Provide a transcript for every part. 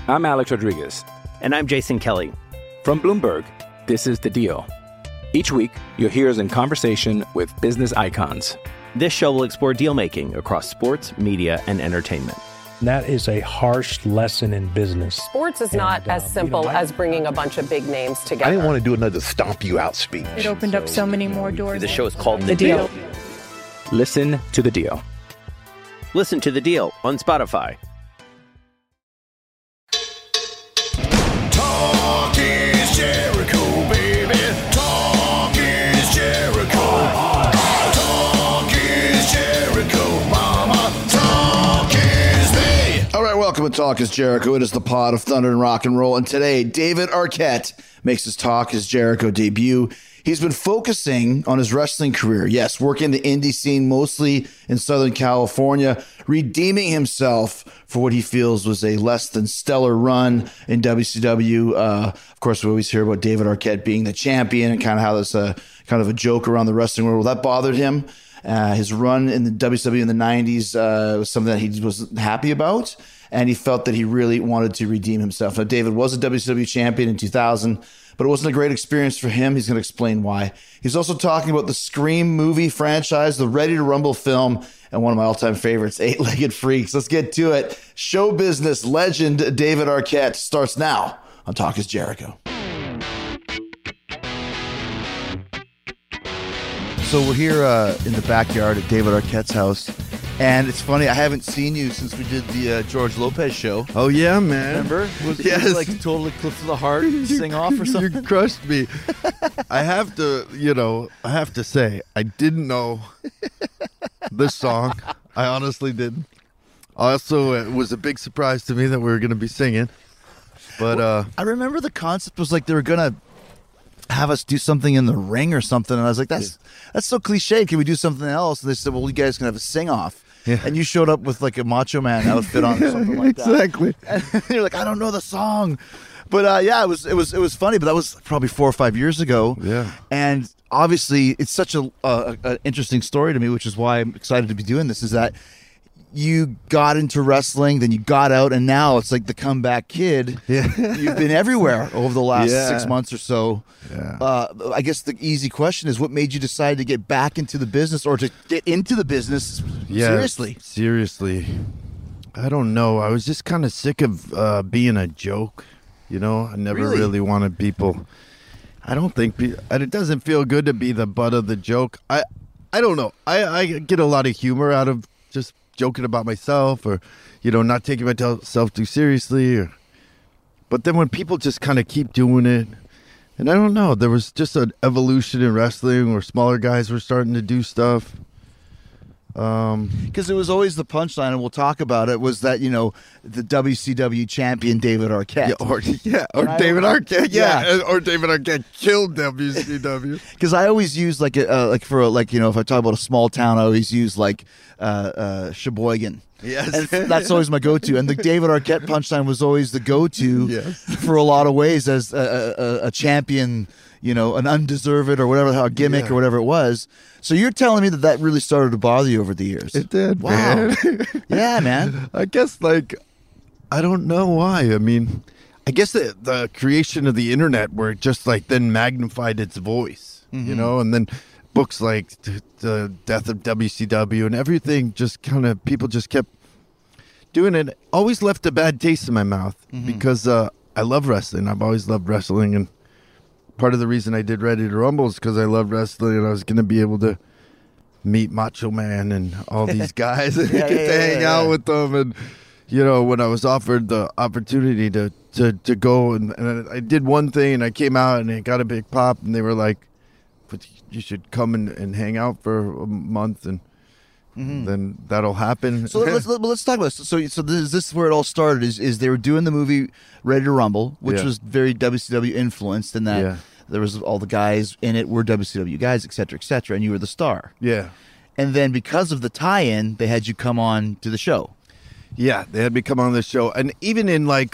I'm Alex Rodriguez. And I'm Jason Kelly. From Bloomberg, this is The Deal. Each week, you'll hear us in conversation with business icons. This show will explore deal-making across sports, media, and entertainment. That is a harsh lesson in business. Sports is not as simple as bringing a bunch of big names together. I didn't want to do another stomp you out speech. It opened up so many more doors. The show is called The Deal. Listen to The Deal. Listen to The Deal on Spotify. Talk is Jericho, baby. Talk is Jericho. Talk is Jericho, mama. Talk is me. All right, welcome to Talk is Jericho. It is the pod of thunder and rock and roll. And today, David Arquette makes his Talk is Jericho debut. He's been focusing on his wrestling career. Yes, working the indie scene, mostly in Southern California, redeeming himself for what he feels was a less than stellar run in WCW. Of course, we always hear about David Arquette being the champion and kind of how that's kind of a joke around the wrestling world. Well, that bothered him. His run in the WCW in the 90s was something that he wasn't happy about, and he felt that he really wanted to redeem himself. Now, David was a WCW champion in 2000, but it wasn't a great experience for him. He's going to explain why. He's also talking about the Scream movie franchise, the Ready to Rumble film, and one of my all-time favorites, Eight-Legged Freaks. Let's get to it. Show business legend David Arquette starts now on Talk is Jericho. So we're here in the backyard at David Arquette's house. And it's funny, I haven't seen you since we did the George Lopez show. Oh, yeah, man. Remember? Was yes. like totally Cliff of the Heart sing off or something? You crushed me. I have to say, I didn't know this song. I honestly didn't. Also, it was a big surprise to me that we were going to be singing. But I remember the concept was like they were going to have us do something in the ring or something. And I was like, that's so cliche. Can we do something else? And they said, well, you guys can have a sing-off. Yeah. And you showed up with like a Macho Man outfit on or something like that. Exactly. And you're like, I don't know the song. But yeah, it was funny, but that was probably 4 or 5 years ago. Yeah. And obviously it's such an interesting story to me, which is why I'm excited to be doing this, is that you got into wrestling, then you got out, and now it's like the comeback kid. Yeah. You've been everywhere over the last 6 months or so. Yeah. I guess the easy question is, what made you decide to get back into the business, or to get into the business seriously? Seriously. I don't know. I was just kind of sick of being a joke. You know, I never really wanted people. I don't think it doesn't feel good to be the butt of the joke. I don't know. I get a lot of humor out of just joking about myself, or not taking myself too seriously, but then when people just kind of keep doing it, and I don't know, there was just an evolution in wrestling where smaller guys were starting to do stuff. Because it was always the punchline, and we'll talk about it, was that the WCW champion David Arquette, or David Arquette, or David Arquette killed WCW. Because I always use if I talk about a small town, I always use Sheboygan. Yes, and that's always my go-to. And the David Arquette punchline was always the go-to for a lot of ways as a champion. An undeserved or whatever, a gimmick or whatever it was. So you're telling me that really started to bother you over the years? It did. Wow. Man. Yeah, man. I guess I don't know why. I mean, I guess the creation of the internet, where it just then magnified its voice, and then books like the Death of WCW and everything, just kind of people just kept doing it. Always left a bad taste in my mouth because I love wrestling. I've always loved wrestling, and part of the reason I did Ready to Rumble is because I love wrestling, and I was going to be able to meet Macho Man and all these guys and get to hang out with them. And, when I was offered the opportunity to go, and I did one thing, and I came out, and it got a big pop, and they were like, but you should come and hang out for a month, and then that'll happen. So let's talk about this. So this is where it all started. Is they were doing the movie Ready to Rumble, which was very WCW influenced, in that there was all the guys in it were WCW guys, et cetera, and you were the star. Yeah. And then because of the tie-in, they had you come on to the show. Yeah, they had me come on the show, and even in in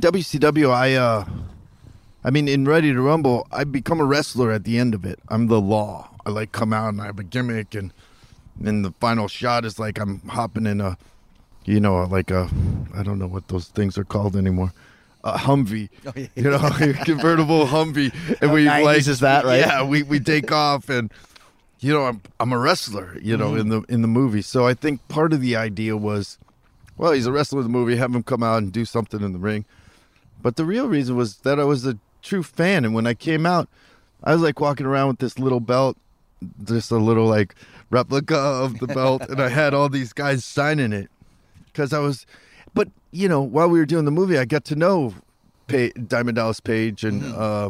WCW, in Ready to Rumble, I become a wrestler at the end of it. I'm the Law. I come out and I have a gimmick, and the final shot is I'm hopping in a, I don't know what those things are called anymore. a Humvee, you know, a convertible Humvee, and we 90s like is that, right? Yeah, we take off, and you know, I'm a wrestler, you know, in the movie. So I think part of the idea was, well, he's a wrestler in the movie, have him come out and do something in the ring. But the real reason was that I was a true fan, and when I came out, I was like walking around with this little belt, just a little like replica of the belt, and I had all these guys signing it because I was. But you know, while we were doing the movie, I got to know Diamond Dallas Page and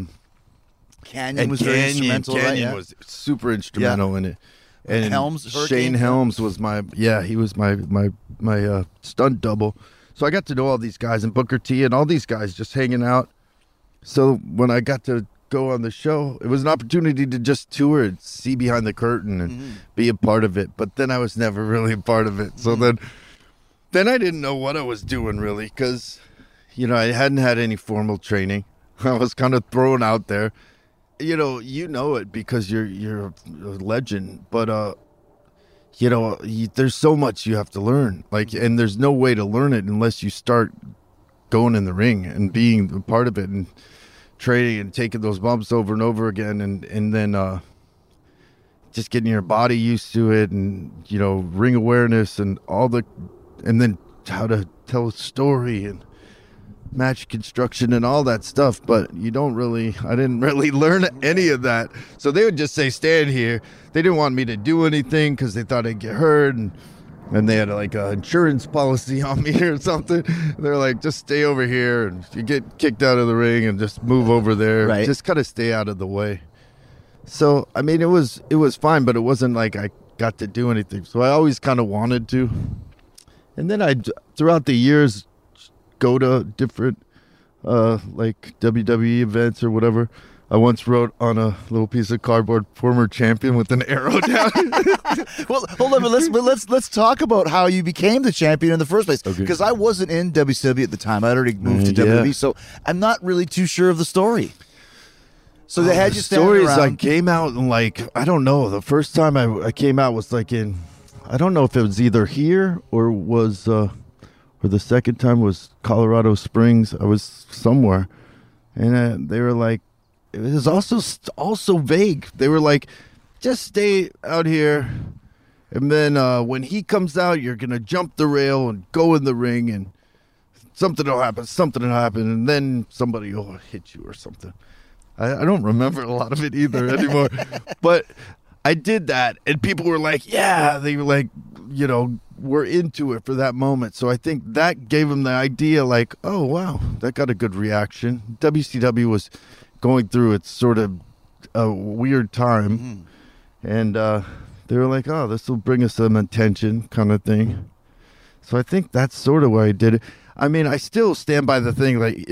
Canyon was very instrumental. Canyon right? was super instrumental in it. And Helms, Shane Helms was he was my stunt double. So I got to know all these guys, and Booker T and all these guys just hanging out. So when I got to go on the show, it was an opportunity to just tour and see behind the curtain and be a part of it. But then I was never really a part of it. So then I didn't know what I was doing really, because, you know, I hadn't had any formal training. I was kind of thrown out there. You know it because you're a legend, but you know, there's so much you have to learn. Like, and there's no way to learn it unless you start going in the ring and being a part of it and training and taking those bumps over and over again, and then just getting your body used to it, and you know, ring awareness and and then how to tell a story and match construction and all that stuff. But I didn't really learn any of that. So they would just say, stand here. They didn't want me to do anything because they thought I'd get hurt, and they had like an insurance policy on me or something. They're like, just stay over here, and if you get kicked out of the ring, and just move over there. Right. Just kind of stay out of the way. So I mean, it was fine, but it wasn't like I got to do anything. So I always kind of wanted to. And then throughout the years, go to different like WWE events or whatever. I once wrote on a little piece of cardboard, "former champion" with an arrow down. Well, hold on, but let's talk about how you became the champion in the first place. Because I wasn't in WCW at the time. I'd already moved to WWE, so I'm not really too sure of the story. So they had you standing stories around. I came out in, like, I don't know. The first time I came out was like in, I don't know if it was either here or was, or the second time was Colorado Springs. I was somewhere, and they were like, it was also vague. They were like, just stay out here, and then when he comes out, you're gonna jump the rail and go in the ring, and something will happen, and then somebody will hit you or something. I don't remember a lot of it either anymore, but I did that, and people were like, yeah, they were like, you know, were into it for that moment. So I think that gave them the idea, like, oh, wow, that got a good reaction. WCW was going through its sort of a weird time, and they were like, oh, this will bring us some attention kind of thing. So I think that's sort of why I did it. I mean, I still stand by the thing, like,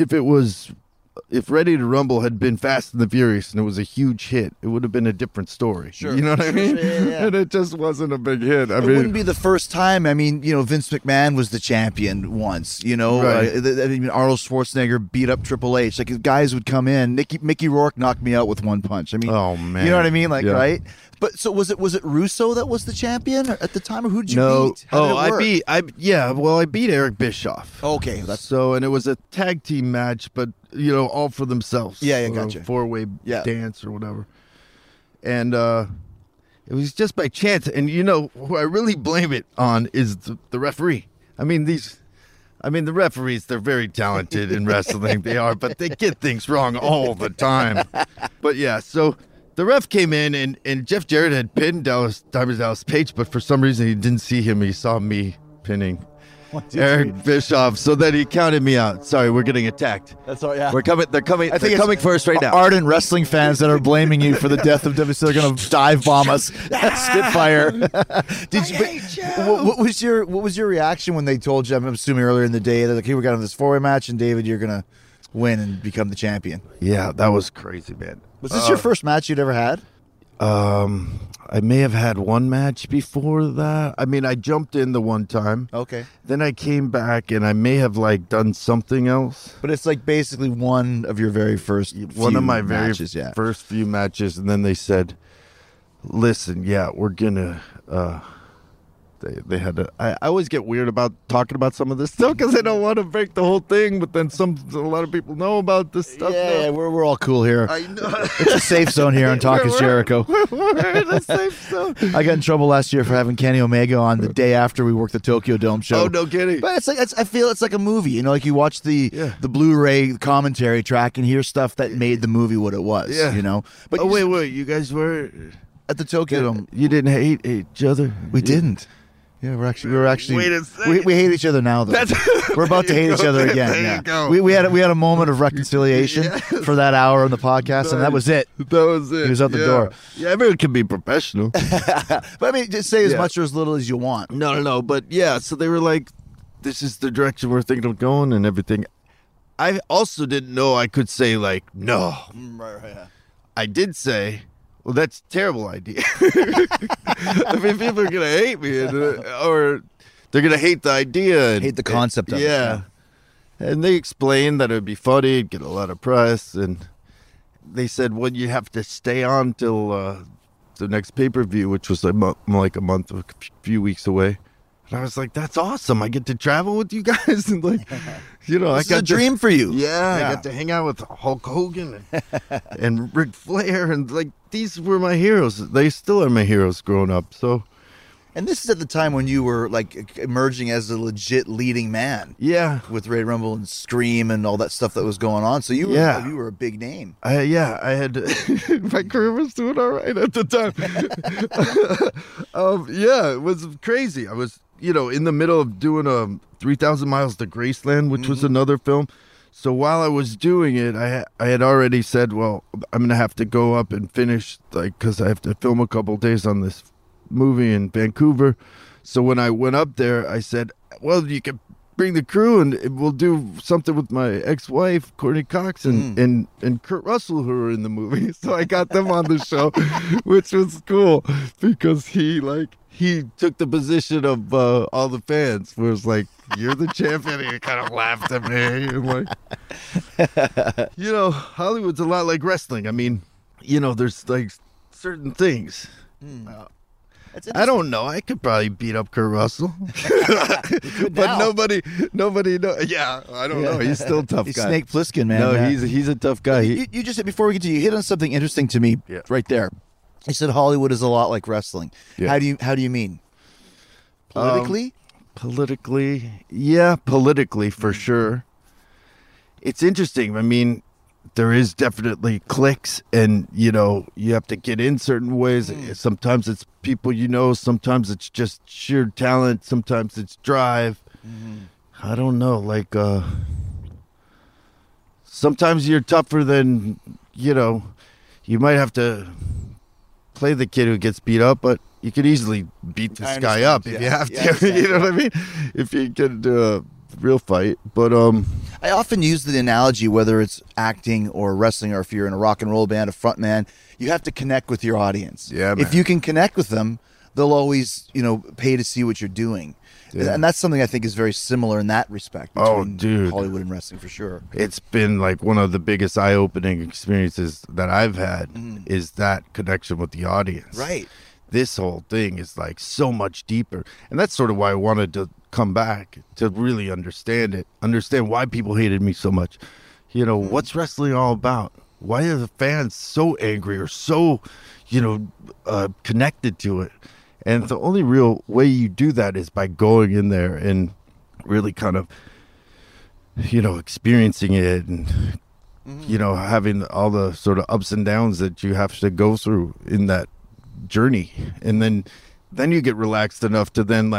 if Ready to Rumble had been Fast and the Furious and it was a huge hit, it would have been a different story. Sure. You know what I mean? Yeah. And it just wasn't a big hit. It wouldn't be the first time. I mean, you know, Vince McMahon was the champion once, you know. Right. I mean, Arnold Schwarzenegger beat up Triple H. Like, guys would come in. Mickey Rourke knocked me out with one punch. I mean, oh, man. You know what I mean? Like, yeah. Right? But so was it Russo that was the champion at the time, or who did you beat? I beat Eric Bischoff. Okay, and it was a tag team match, but you know, all for themselves. Yeah, gotcha. 4-way dance or whatever. And it was just by chance. And you know, who I really blame it on is the referee. I mean, the referees, they're very talented in wrestling. They are, but they get things wrong all the time. But yeah, so the ref came in, and Jeff Jarrett had pinned Diamond Dallas Page, but for some reason he didn't see him. He saw me pinning Eric Bischoff, so then he counted me out. Sorry, we're getting attacked. That's all. Yeah, they're coming. They're coming for us right now. Ardent wrestling fans that are blaming you for the death of WC, they're going to dive bomb us. Spitfire. What was your reaction when they told you? I'm assuming earlier in the day that, like, hey, we got this 4-way match, and David, you're going to win and become the champion. Yeah, that was crazy, man. Was this your first match you'd ever had? I may have had one match before that. I mean, I jumped in the one time. Okay. Then I came back, and I may have like done something else. But it's like basically one of your very first matches, first few matches, and then they said, "Listen, yeah, we're gonna they had to. I always get weird about talking about some of this stuff because I don't want to break the whole thing. But then a lot of people know about this stuff. Yeah, we're all cool here. I know. It's a safe zone here on Talk is Jericho. We're in a safe zone. I got in trouble last year for having Kenny Omega on the day after we worked the Tokyo Dome show. Oh, no kidding. But I feel it's like a movie. You know, like you watch the Blu-ray commentary track and hear stuff that made the movie what it was. Yeah. You know. But wait, you guys were at the Tokyo Dome. You didn't hate each other. We didn't. Yeah, we were actually. Wait a second. We hate each other now, though. We're about to hate each other again. There yeah. you go. We had a moment of reconciliation for that hour on the podcast, and that was it. That was it. He was out the door. Yeah, everyone can be professional. But I mean, just say as much or as little as you want. No. But yeah, so they were like, "This is the direction we're thinking of going," and everything. I also didn't know I could say like no. I did say, well, that's a terrible idea. I mean, people are going to hate me, or they're going to hate the idea. And hate the concept of it. Yeah. And they explained that it would be funny, get a lot of press. And they said, well, you have to stay on till the next pay-per-view, which was like a month, a few weeks away. And I was like, that's awesome. I get to travel with you guys. And like, you know, I got a dream for you. Yeah, I got to hang out with Hulk Hogan and Ric Flair. And like, these were my heroes. They still are my heroes growing up. So, and this is at the time when you were like emerging as a legit leading man. Yeah. With Ray Rumble and Scream and all that stuff that was going on. So you were a big name. I had my career was doing all right at the time. It was crazy. I was, in the middle of doing 3,000 Miles to Graceland, which was another film. So while I was doing it, I had already said, well, I'm going to have to go up and finish, because I have to film a couple days on this movie in Vancouver. So when I went up there, I said, well, you can bring the crew and we'll do something with my ex-wife, Courtney Cox, and Kurt Russell, who were in the movie. So I got them on the show, which was cool because he took the position of all the fans, where it's like, you're the champion. And he kind of laughed at me. And like, Hollywood's a lot like wrestling. I mean, there's like certain things. I don't know. I could probably beat up Kurt Russell. But nobody knows. Yeah, I don't know. He's still a tough guy. Snake Plissken, man. No, he's a tough guy. You just, before we get to you hit on something interesting to me right there. You said Hollywood is a lot like wrestling. Yeah. How do you mean? Politically? Politically for sure. It's interesting. I mean, there is definitely cliques, and you have to get in certain ways. Sometimes it's people sometimes it's just sheer talent, sometimes it's drive. I don't know, like sometimes you're tougher than you might have to play the kid who gets beat up, but you could easily beat this guy up if you have to. You know what I mean? If you get into a real fight. But I often use the analogy, whether it's acting or wrestling, or if you're in a rock and roll band, a front man, you have to connect with your audience. Yeah, man. If you can connect with them, they'll always pay to see what you're doing. Yeah. And that's something I think is very similar in that respect between Hollywood and wrestling, for sure. It's been like one of the biggest eye-opening experiences that I've had is that connection with the audience. Right. This whole thing is like so much deeper. And that's sort of why I wanted to come back, to really understand why people hated me so much. What's wrestling all about? Why are the fans so angry or so, connected to it? And the only real way you do that is by going in there and really kind of, experiencing it and, having all the sort of ups and downs that you have to go through in that journey. And then you get relaxed enough to then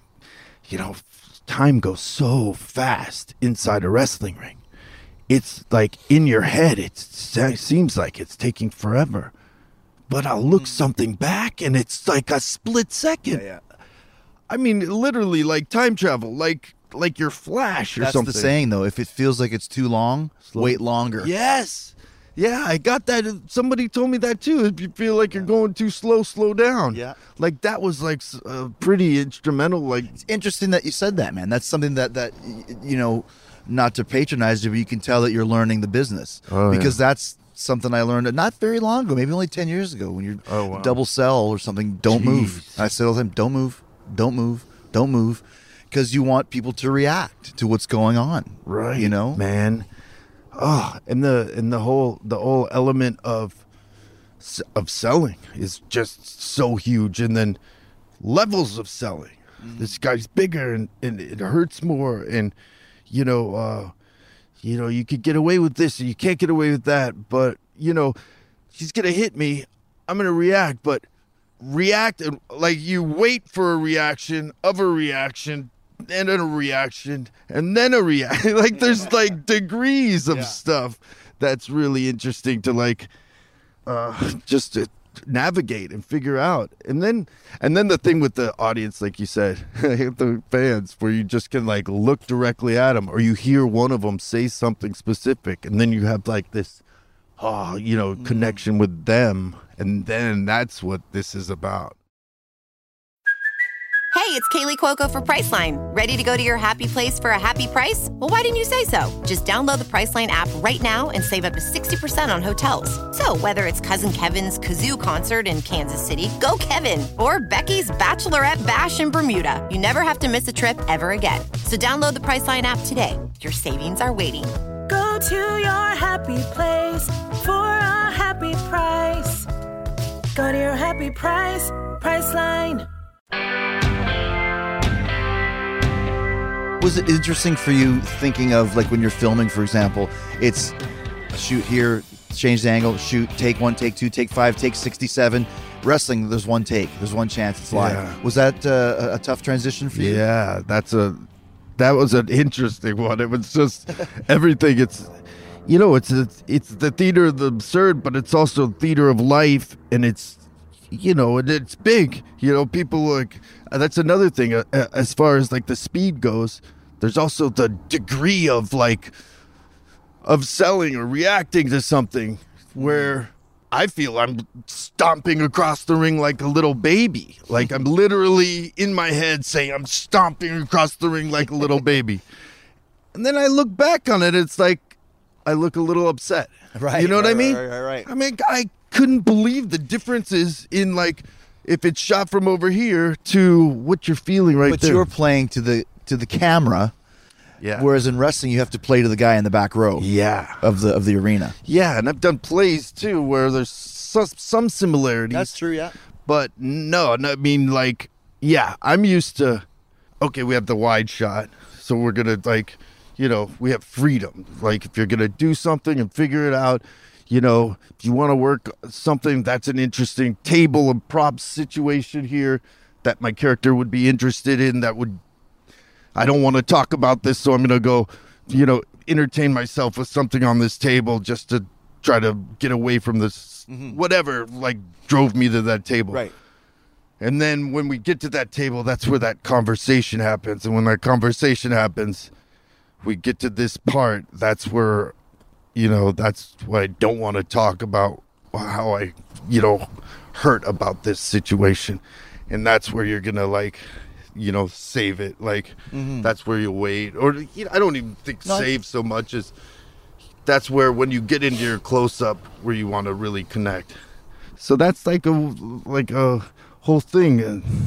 time goes so fast inside a wrestling ring. It's like in your head, it seems like it's taking forever. But I'll look something back and it's like a split second. Yeah. I mean, literally like time travel, like your Flash or something. That's the saying, though. If it feels like it's too long, wait longer. Yes. Yeah, I got that. Somebody told me that too. If you feel like you're going too slow down. Yeah. Like that was like pretty instrumental. Like, it's interesting that you said that, man. That's something that not to patronize you, but you can tell that you're learning the business. Because that's something I learned not very long ago, maybe only 10 years ago, when you double sell or something. Don't move. I say all the time, don't move. don't move, because you want people to react to what's going on, right? You know, man. Oh, and the whole element of selling is just so huge, and then levels of selling. This guy's bigger and it hurts more, and you know, you could get away with this and you can't get away with that, but you know, he's gonna hit me, I'm gonna react, but react and like you wait for a reaction of a reaction and a reaction and then a reaction. Like there's like degrees of stuff that's really interesting to like just to navigate and figure out. And then the thing with the audience, like you said, the fans, where you just can like look directly at them, or you hear one of them say something specific, and then you have like this connection with them, and then that's what this is about. Hey, it's Kaylee Cuoco for Priceline. Ready to go to your happy place for a happy price? Well, why didn't you say so? Just download the Priceline app right now and save up to 60% on hotels. So whether it's Cousin Kevin's Kazoo Concert in Kansas City, go Kevin, or Becky's Bachelorette Bash in Bermuda, you never have to miss a trip ever again. So download the Priceline app today. Your savings are waiting. Go to your happy place for a happy price. Go to your happy price, Priceline. Was it interesting for you thinking of, like, when you're filming, for example, it's shoot here, change the angle, shoot, take 1, take 2, take 5, take 67. Wrestling, there's one take, there's one chance, it's live. Yeah. Was that a tough transition for you? Yeah, that was an interesting one. It was just everything. It's, you know, it's the theater of the absurd, but it's also theater of life, and it's, you know, and it's big. You know, people like, that's another thing as far as like the speed goes. There's also the degree of like of selling or reacting to something where I feel I'm stomping across the ring like a little baby. Like I'm literally in my head saying I'm stomping across the ring like a little baby. And then I look back on it, it's like I look a little upset. Right. You know what I mean? Right. I mean, I couldn't believe the differences in like if it's shot from over here to what you're feeling right there. But you're playing to the camera. Yeah. Whereas in wrestling, you have to play to the guy in the back row. Yeah. Of the arena. Yeah, and I've done plays too where there's some similarities. That's true, yeah. But no, I mean, like, yeah, I'm used to, okay, we have the wide shot, so we're going to, like, you know, we have freedom. Like, if you're going to do something and figure it out, you know, if you want to work something that's an interesting table and props situation here that my character would be interested in, that would, I don't want to talk about this, so I'm going to go, you know, entertain myself with something on this table just to try to get away from this, whatever, like, drove me to that table. Right. And then when we get to that table, that's where that conversation happens. And when that conversation happens, we get to this part, that's where, you know, that's what I don't want to talk about, how I, you know, hurt about this situation. And that's where you're going to, like, you know, save it. Like, that's where you wait. Or, you know, I don't even think save so much as that's where when you get into your close-up where you want to really connect. So that's like a whole thing.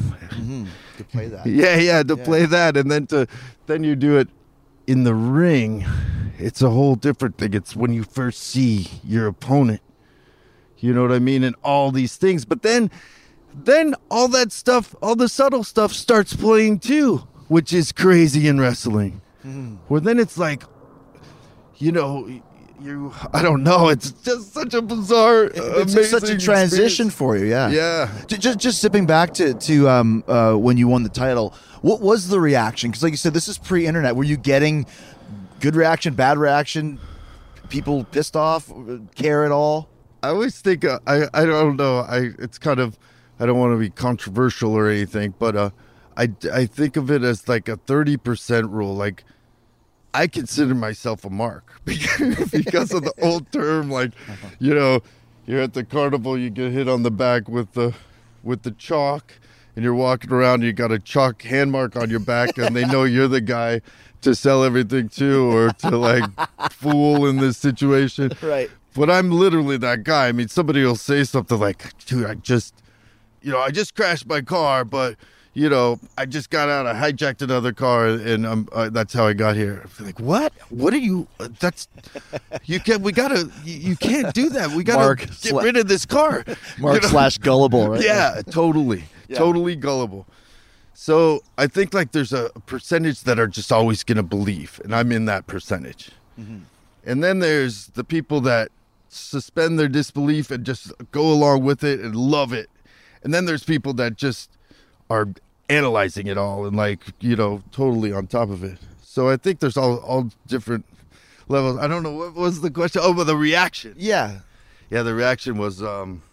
To play that. Yeah, to play that. And then you do it in the ring. It's a whole different thing. It's when you first see your opponent. You know what I mean? And all these things. But then all that stuff, all the subtle stuff starts playing too, which is crazy in wrestling. Where then it's like, you know, I don't know. It's just such a bizarre, it's such a transition experience for you, yeah. Yeah. Just zipping back to when you won the title, what was the reaction? Because like you said, this is pre-internet. Were you getting good reaction, bad reaction, people pissed off, care at all? I always think, I don't know, it's kind of, I don't want to be controversial or anything, but I think of it as like a 30% rule. Like, I consider myself a mark because of the old term. Like, you know, you're at the carnival, you get hit on the back with the chalk, and you're walking around, you got a chalk hand mark on your back, and they know you're the guy to sell everything to or to like fool in this situation. Right. But I'm literally that guy. I mean, somebody will say something like, dude, I just crashed my car, but, you know, I just got out. I hijacked another car, and that's how I got here. I'm like, what? What are you? That's you can't. We gotta. You can't do that. We gotta get rid of this car. Mark / gullible, right? Yeah, totally, totally gullible. So I think like there's a percentage that are just always gonna believe, and I'm in that percentage. Mm-hmm. And then there's the people that suspend their disbelief and just go along with it and love it. And then there's people that just are analyzing it all and like, you know, totally on top of it. So I think there's all different levels. I don't know, what was the question? Oh, but the reaction. Yeah, the reaction was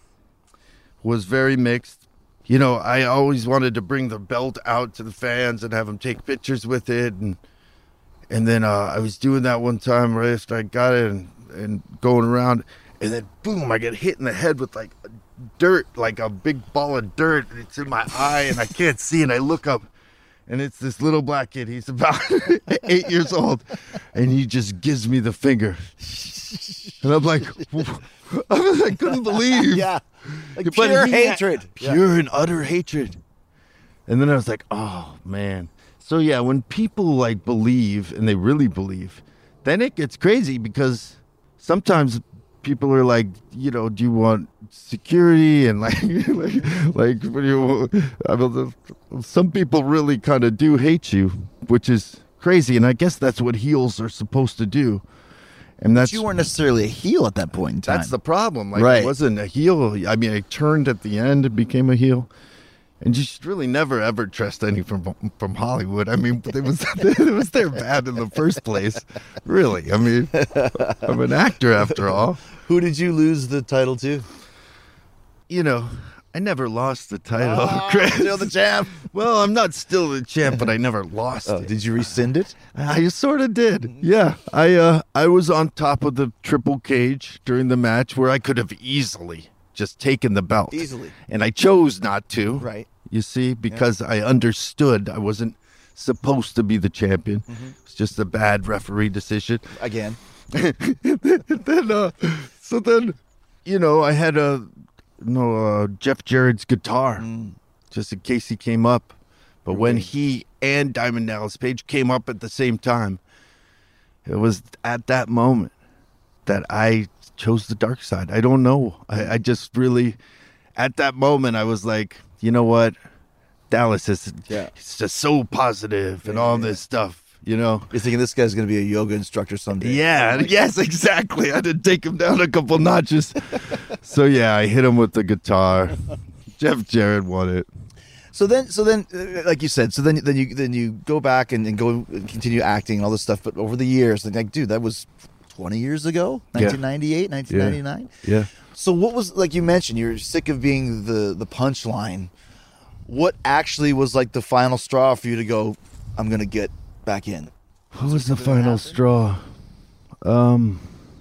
very mixed. You know, I always wanted to bring the belt out to the fans and have them take pictures with it. And then I was doing that one time right after I got it and going around, and then boom, I get hit in the head with like dirt, like a big ball of dirt, and it's in my eye and I can't see, and I look up and it's this little black kid. He's about 8 years old, and he just gives me the finger, and I'm like, I couldn't believe. Yeah, like pure hatred, pure and utter hatred. And then I was like, oh man. So yeah, when people like believe, and they really believe, then it gets crazy, because sometimes people are like, you know, do you want security? And like what do you want? I mean, some people really kind of do hate you, which is crazy. And I guess that's what heels are supposed to do. And that's, but you weren't necessarily a heel at that point in time. That's the problem. Like, right. It wasn't a heel. I mean, I turned at the end and became a heel. And you should really never, ever trust any from Hollywood. I mean, it was their bad in the first place. Really. I mean, I'm an actor after all. Who did you lose the title to? You know, I never lost the title, Chris. Still the champ. Well, I'm not still the champ, but I never lost it. Did you rescind it? I sort of did. Yeah. I was on top of the triple cage during the match where I could have easily just taken the belt. Easily. And I chose not to. Right. You see, because I understood I wasn't supposed to be the champion. Mm-hmm. It's just a bad referee decision. Again. So then, you know, I had Jeff Jarrett's guitar, just in case he came up. But when he and Diamond Dallas Page came up at the same time, it was at that moment that I chose the dark side. I don't know. I just really, at that moment, I was like, you know what? Dallas is it's just so positive and all this stuff, you know. You're thinking this guy's going to be a yoga instructor someday. Yeah, yes, exactly. I had to take him down a couple notches. So, yeah, I hit him with the guitar. Jeff Jarrett won it. So then, like you said, then you go back and go and continue acting and all this stuff. But over the years, like, dude, that was 20 years ago, 1998, 1999. Yeah. So what was, like you mentioned, you're sick of being the punchline. What actually was like the final straw for you to go, I'm going to get back in? What was the final straw? No,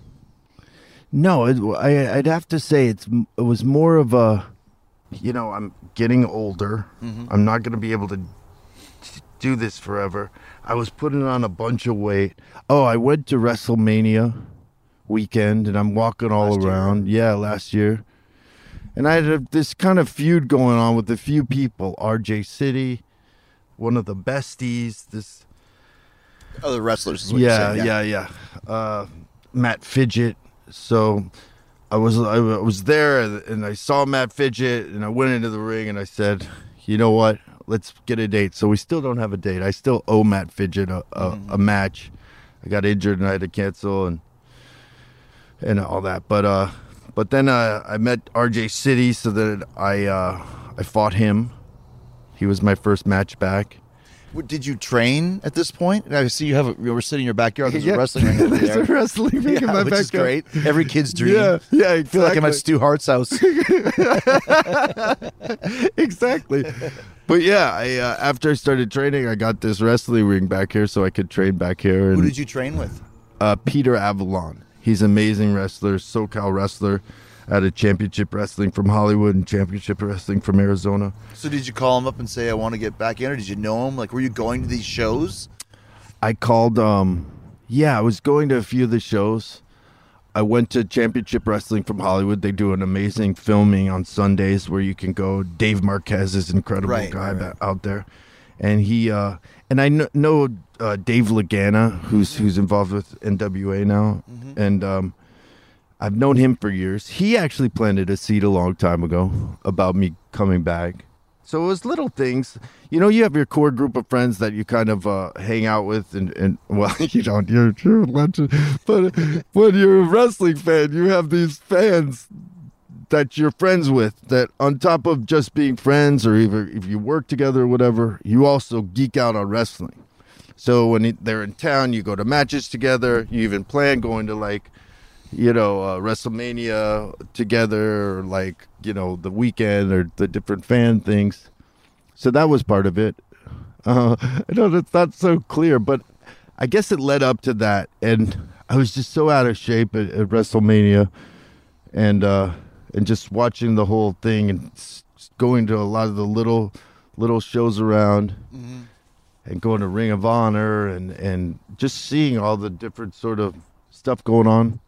I'd have to say it was more of a, you know, I'm getting older. Mm-hmm. I'm not going to be able to do this forever. I was putting on a bunch of weight. Oh, I went to WrestleMania weekend, and I'm walking all around. Yeah, last year. And I had this kind of feud going on with a few people. RJ City, one of the besties. This other wrestlers. Is what you're saying. Yeah. Matt Fidget. So I was there, and I saw Matt Fidget, and I went into the ring, and I said, you know what? Let's get a date. So we still don't have a date. I still owe Matt Fidget a match. I got injured and I had to cancel and all that. But then I met RJ City, so that I fought him. He was my first match back. Did you train at this point? I see you were sitting in your backyard. There's a wrestling ring over there. There's a wrestling ring in my backyard. Which is great. Every kid's dream. Yeah, exactly. I feel like I'm at Stu Hart's house. Exactly. But yeah, after I started training, I got this wrestling ring back here so I could train back here. Who did you train with? Peter Avalon. He's an amazing wrestler, SoCal wrestler. Out of Championship Wrestling from Hollywood and Championship Wrestling from Arizona. So did you call him up and say, I want to get back in, or did you know him? Like, were you going to these shows? I called, I was going to a few of the shows. I went to Championship Wrestling from Hollywood. They do an amazing filming on Sundays where you can go. Dave Marquez is an incredible guy out there. And he and I know Dave Lagana, who's involved with NWA now. And I've known him for years. He actually planted a seed a long time ago about me coming back. So it was little things. You know, you have your core group of friends that you kind of hang out with, and well, you don't. You're a legend. But when you're a wrestling fan, you have these fans that you're friends with that on top of just being friends or even if you work together or whatever, you also geek out on wrestling. So when they're in town, you go to matches together. You even plan going to WrestleMania together, or the weekend or the different fan things. So that was part of it. I know that's not so clear, but I guess it led up to that. And I was just so out of shape at WrestleMania and just watching the whole thing and going to a lot of the little shows around and going to Ring of Honor and just seeing all the different sort of stuff going on.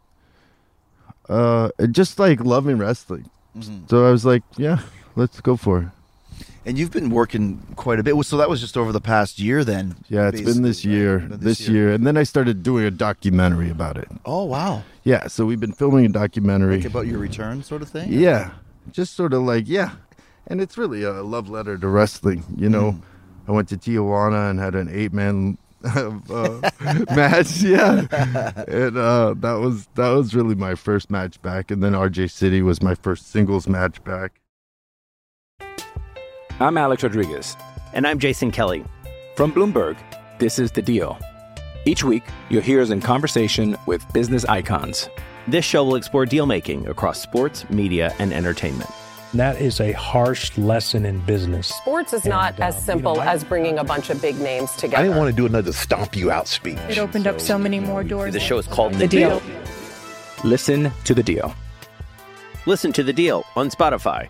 Just loving wrestling. So I was like, yeah, let's go for it. And you've been working quite a bit. So that was just over the past year then? Yeah, it's been this year. Right? This year. And then I started doing a documentary about it. Oh, wow. Yeah, so we've been filming a documentary. About your return sort of thing? Yeah. Just sort of And it's really a love letter to wrestling. You know, I went to Tijuana and had an 8-man match, and that was really my first match back, and then RJ City was my first singles match back. I'm Alex Rodriguez. And I'm Jason Kelly. From Bloomberg, this is The Deal. Each week, you'll hear us in conversation with business icons. This show will explore deal-making across sports, media, and entertainment. That is a harsh lesson in business. Sports is not as simple as bringing a bunch of big names together. I didn't want to do another stomp you out speech. It opened up so many more doors. The show is called The Deal. Listen to The Deal. Listen to The Deal on Spotify.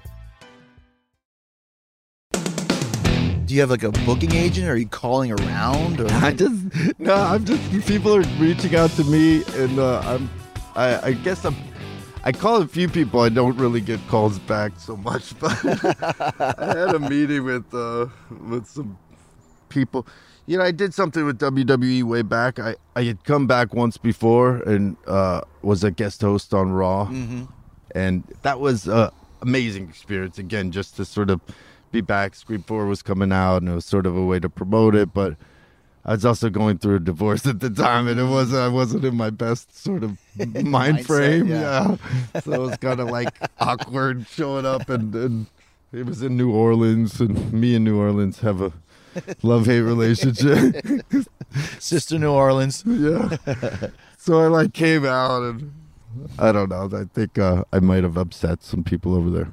Do you have a booking agent, or are you calling around? Or? I'm just people are reaching out to me, and I guess I call a few people. I don't really get calls back so much, but I had a meeting with some people. I did something with WWE way back. I had come back once before and was a guest host on Raw, and that was an amazing experience. Again, just to sort of be back. Scream 4 was coming out, and it was sort of a way to promote it, but I was also going through a divorce at the time, and I wasn't in my best sort of mind frame. Yeah. So it was kind of awkward showing up, and it was in New Orleans, and me and New Orleans have a love-hate relationship. Sister New Orleans. Yeah. So I came out, and I don't know. I think I might have upset some people over there.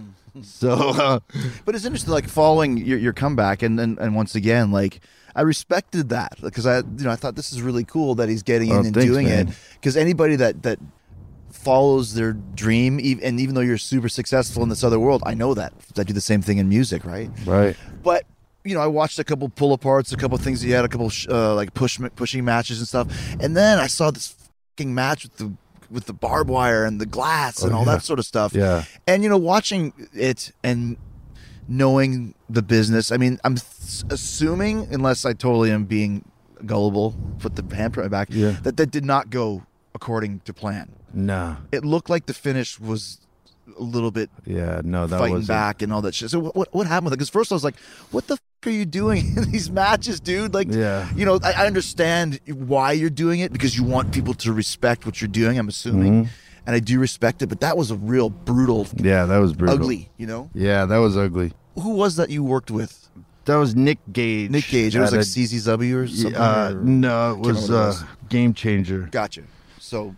So, but it's interesting, following your comeback, and once again, I respected that because I thought this is really cool that he's getting in and doing it, because anybody that follows their dream, and even though you're super successful in this other world, I know that I do the same thing in music, right? But I watched a couple pull aparts, a couple things he had, a couple pushing matches and stuff, and then I saw this fucking match with the barbed wire and the glass and all that sort of stuff. Yeah. And, watching it and knowing the business, I mean, I'm assuming, unless I totally am being gullible, put the hand on my back, that did not go according to plan. No. It looked like the finish was a little bit that fighting back and all that shit. So what happened with it? Because first I was like, what the are you doing in these matches, dude? I understand why you're doing it, because you want people to respect what you're doing, I'm assuming. And I do respect it, but that was a real brutal. Yeah, that was brutal. Ugly, Yeah, that was ugly. Who was that you worked with? That was Nick Gage. Nick Gage. It was CZW or something? No, it was Game Changer. Gotcha. So.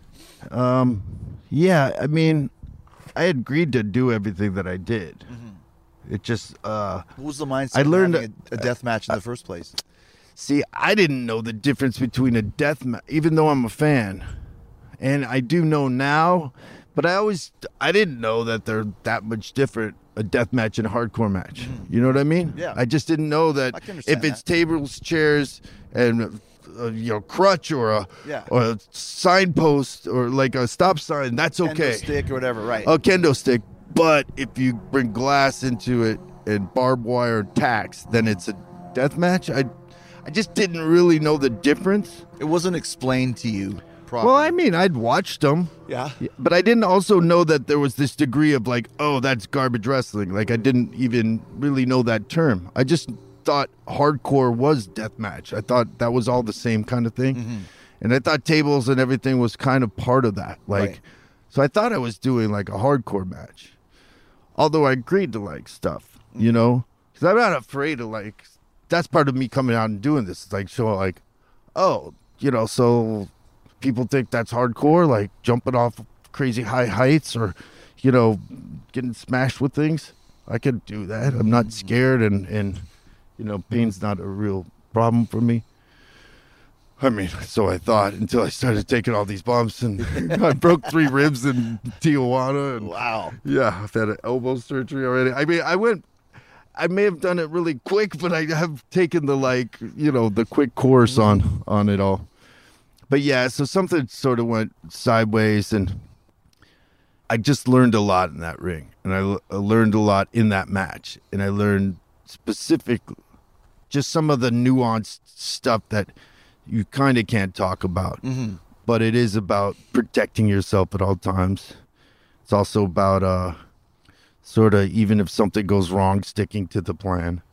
Yeah, I mean, I had agreed to do everything that I did. It just what was the mindset I learned of a death match in the first place? See, I didn't know the difference between a death match, even though I'm a fan, and I do know now, but I didn't know that they're that much different, a death match and a hardcore match. You know what I mean? Yeah. I just didn't know that if it's tables, chairs, and crutch or a signpost or like a stop sign, that's okay. Kendo stick or whatever, right? A kendo stick. But if you bring glass into it and barbed wire tacks, then it's a death match. I just didn't really know the difference. It wasn't explained to you properly. Well, I mean, I'd watched them. Yeah. But I didn't also know that there was this degree of like, oh, that's garbage wrestling. Like, I didn't even really know that term. I just thought hardcore was deathmatch. I thought that was all the same kind of thing. Mm-hmm. And I thought tables and everything was kind of part of that. Like, Right. So I thought I was doing like a hardcore match. Although I agreed to like stuff, you know, because I'm not afraid of like, that's part of me coming out and doing this. It's like, show like, oh, you know, so people think that's hardcore, like jumping off crazy high heights or, you know, getting smashed with things. I could do that. I'm not scared and you know, pain's not a real problem for me. I mean, so I thought until I started taking all these bumps and I broke 3 ribs in Tijuana. And, wow. Yeah, I've had an elbow surgery already. I mean, I may have done it really quick, but I have taken the like, you know, the quick course on it all. But yeah, so something sort of went sideways and I just learned a lot in that ring. And I learned a lot in that match. And I learned specifically just some of the nuanced stuff that you kind of can't talk about, but it is about protecting yourself at all times. It's also about sort of, even if something goes wrong, sticking to the plan.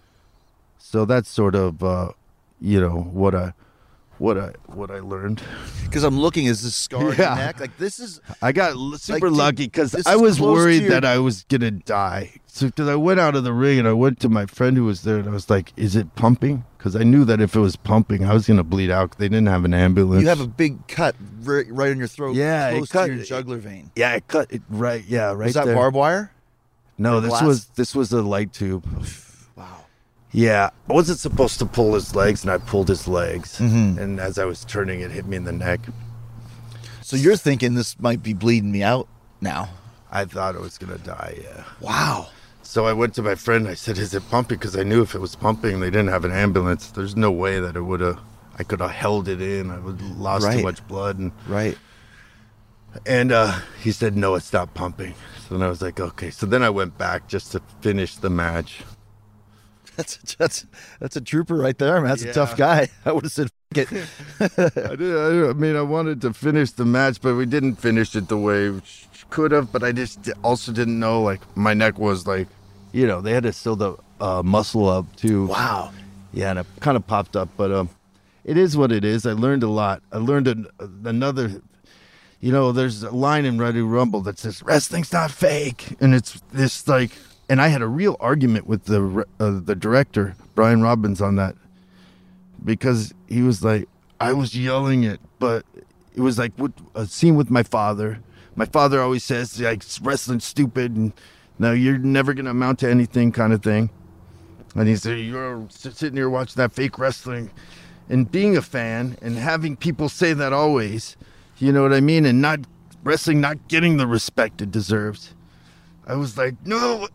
So that's sort of you know, what I learned. Because I'm looking, is this scar on your neck? Like, this is... I got super lucky because I was worried that I was going to die. So because I went out of the ring and I went to my friend who was there and I was like, is it pumping? Because I knew that if it was pumping, I was going to bleed out. They didn't have an ambulance. You have a big cut right on your throat, close to your jugular vein. Yeah, it cut it right. Yeah, right. Was that there. barbed wire? No, Or this was a light tube. Wow. Yeah, I wasn't supposed to pull his legs, and I pulled his legs. And as I was turning, it hit me in the neck. So you're thinking this might be bleeding me out now? I thought I was going to die, yeah. Wow. So I went to my friend. I said, is it pumping? Because I knew if it was pumping, they didn't have an ambulance. There's no way that I could have held it in. I would have lost too much blood. And he said, no, it stopped pumping. So then I was like, okay. So then I went back just to finish the match. That's a trooper right there, man. That's a tough guy. I would have said, F it. I mean, I wanted to finish the match, but we didn't finish it the way we could have. But I just also didn't know, like, my neck was like, you know, they had to sew the muscle up too. Wow. Yeah, and it kind of popped up. But it is what it is. I learned a lot. I learned another, you know, there's a line in Ready to Rumble that says, wrestling's not fake. And it's this, like, and I had a real argument with the director, Brian Robbins, on that. Because he was like, I was yelling it, but it was like a scene with my father. My father always says, like, wrestling's stupid, and no, you're never going to amount to anything kind of thing. And he said, you're sitting here watching that fake wrestling. And being a fan and having people say that always, you know what I mean? And wrestling not getting the respect it deserves. I was like, no,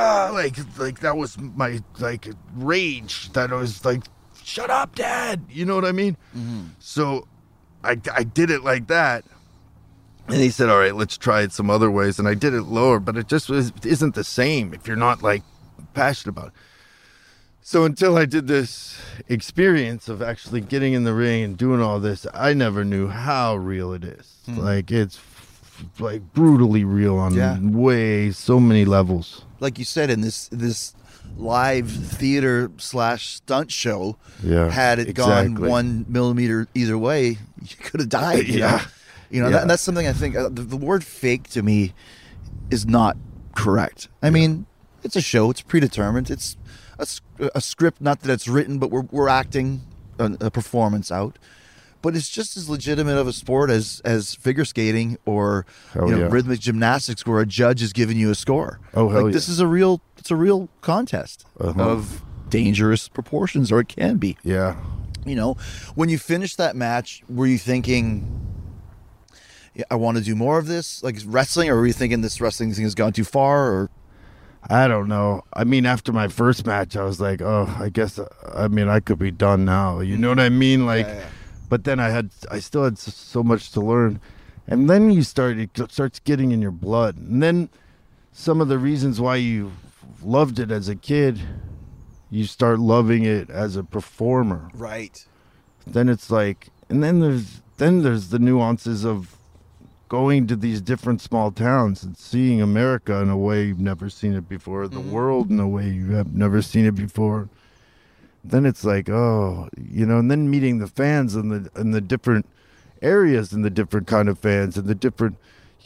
like that was my, like, rage that I was like, shut up, Dad. You know what I mean? So I did it like that. And he said, all right, let's try it some other ways. And I did it lower, but it just isn't the same if you're not, like, passionate about it. So until I did this experience of actually getting in the ring and doing all this, I never knew how real it is. Like, it's like brutally real on so many levels. Like you said, in this live theater / stunt show, had it gone 1 millimeter either way, you could have died. You know, and that's something I think the word fake to me is not correct. I mean, it's a show, it's predetermined, it's a script, not that it's written, but we're acting a performance out. But it's just as legitimate of a sport as figure skating or rhythmic gymnastics, where a judge is giving you a score. This is a real contest of dangerous proportions, or it can be. Yeah. You know, when you finished that match, were you thinking, I want to do more of this, like wrestling, or were you thinking this wrestling thing has gone too far? Or I don't know. I mean, after my first match, I was like, oh, I guess, I could be done now. You know what I mean? Like, but then I still had so much to learn. And then it starts getting in your blood. And then some of the reasons why you loved it as a kid, you start loving it as a performer. Right. Then it's like, and then there's the nuances of going to these different small towns and seeing America in a way you've never seen it before, the world in a way you have never seen it before. Then it's like, oh, and then meeting the fans and the different areas and the different kind of fans and the different,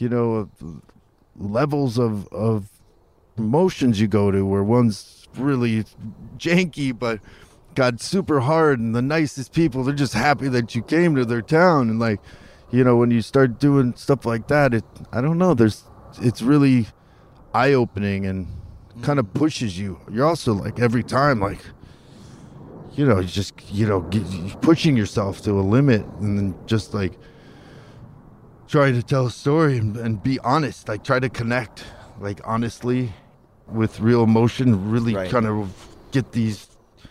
levels of emotions you go to, where one's really janky but got super hard, and the nicest people, they're just happy that you came to their town. And like, when you start doing stuff like that, I don't know, it's really eye-opening and kind of pushes you. You're also like, every time, like, just pushing yourself to a limit, and then just like trying to tell a story and be honest, like try to connect like honestly with real emotion, really kind of get these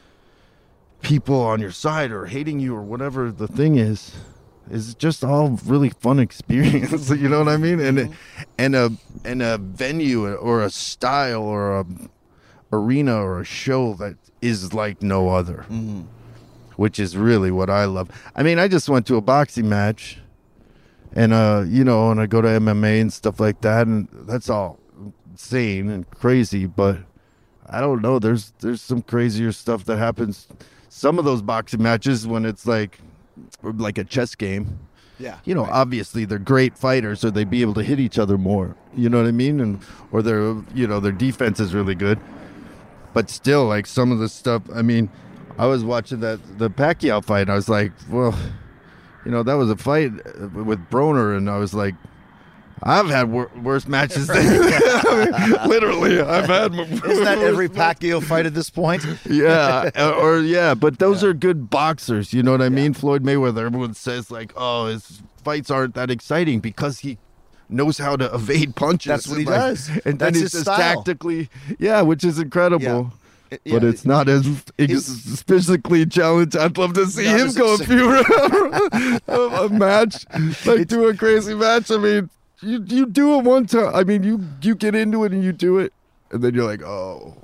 people on your side or hating you or whatever the thing is just all really fun experience. You know what I mean? And a venue or a style or a arena or a show that is like no other, which is really what I love. I mean, I just went to a boxing match, and and I go to MMA and stuff like that, and that's all insane and crazy. But I don't know. There's some crazier stuff that happens. Some of those boxing matches when it's like a chess game. Yeah. Obviously they're great fighters, or they'd be able to hit each other more. You know what I mean? Or their their defense is really good. But still, like some of the stuff, I mean, I was watching the Pacquiao fight, and I was like, well, that was a fight with Broner, and I was like, I've had worse matches than literally. I've had. Isn't that every Pacquiao fight at this point? Yeah, but those are good boxers. You know what I mean? Floyd Mayweather. Everyone says like, oh, his fights aren't that exciting because he knows how to evade punches. That's what he does, and then he's just tactically, which is incredible. But it's not as physically challenged. I'd love to see him go a few rounds a match, like do a crazy match. I mean, you do it one time. I mean, you get into it and you do it, and then you're like, oh.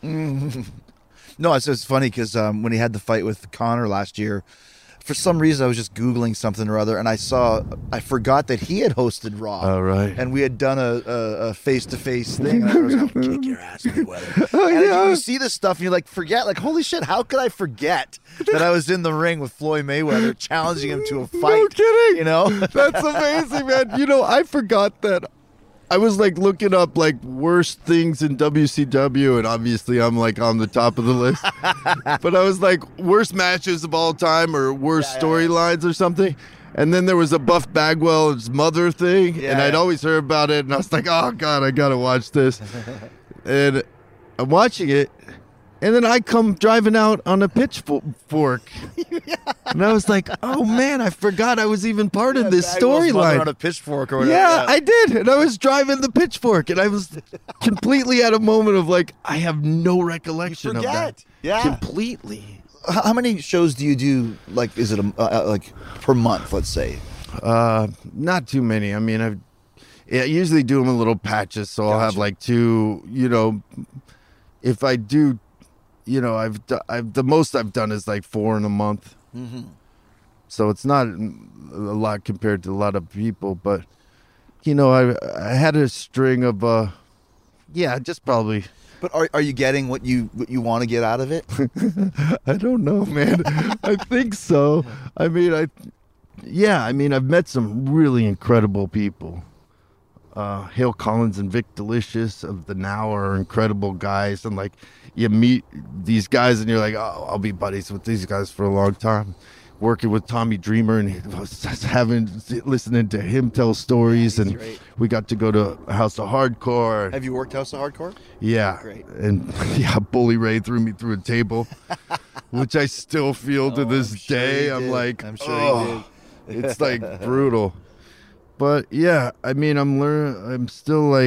No, it's funny because when he had the fight with Conor last year, for some reason I was just Googling something or other, and I forgot that he had hosted Raw. Oh, right. And we had done a face-to-face thing, and I was like, kick your ass, Mayweather. You see this stuff, and you're like, holy shit, how could I forget that I was in the ring with Floyd Mayweather challenging him to a fight? No kidding. That's amazing, man. I forgot that. I was like looking up like worst things in WCW, and obviously I'm like on the top of the list. But I was like worst matches of all time or worst storylines or something. And then there was a Buff Bagwell's mother thing, and I'd always heard about it, and I was like, oh God, I gotta watch this. And I'm watching it, and then I come driving out on a pitchfork. And I was like, oh man, I forgot I was even part of this storyline. On a pitchfork or whatever. Yeah, I did. And I was driving the pitchfork, and I was completely at a moment of like, I have no recollection of that. Yeah. Completely. How many shows do you do, like, is it like per month, let's say? Not too many. I mean, I usually do them in little patches, so I'll have like two, if I do, I've the most I've done is like 4 in a month. Mm-hmm. So it's not a lot compared to a lot of people, but I had a string of just probably. But are you getting what you want to get out of it? I don't know, man. I think so. I mean, I've met some really incredible people. Hale Collins and Vic Delicious of the Now are incredible guys, and like you meet these guys and you're like, oh, I'll be buddies with these guys for a long time. Working with Tommy Dreamer and listening to him tell stories, and great. We got to go to House of Hardcore. Have you worked House of Hardcore? Yeah, great. And Bully Ray threw me through a table, which I still feel to this day. I'm like, I'm sure he did. It's like brutal. But yeah, I mean, I'm still like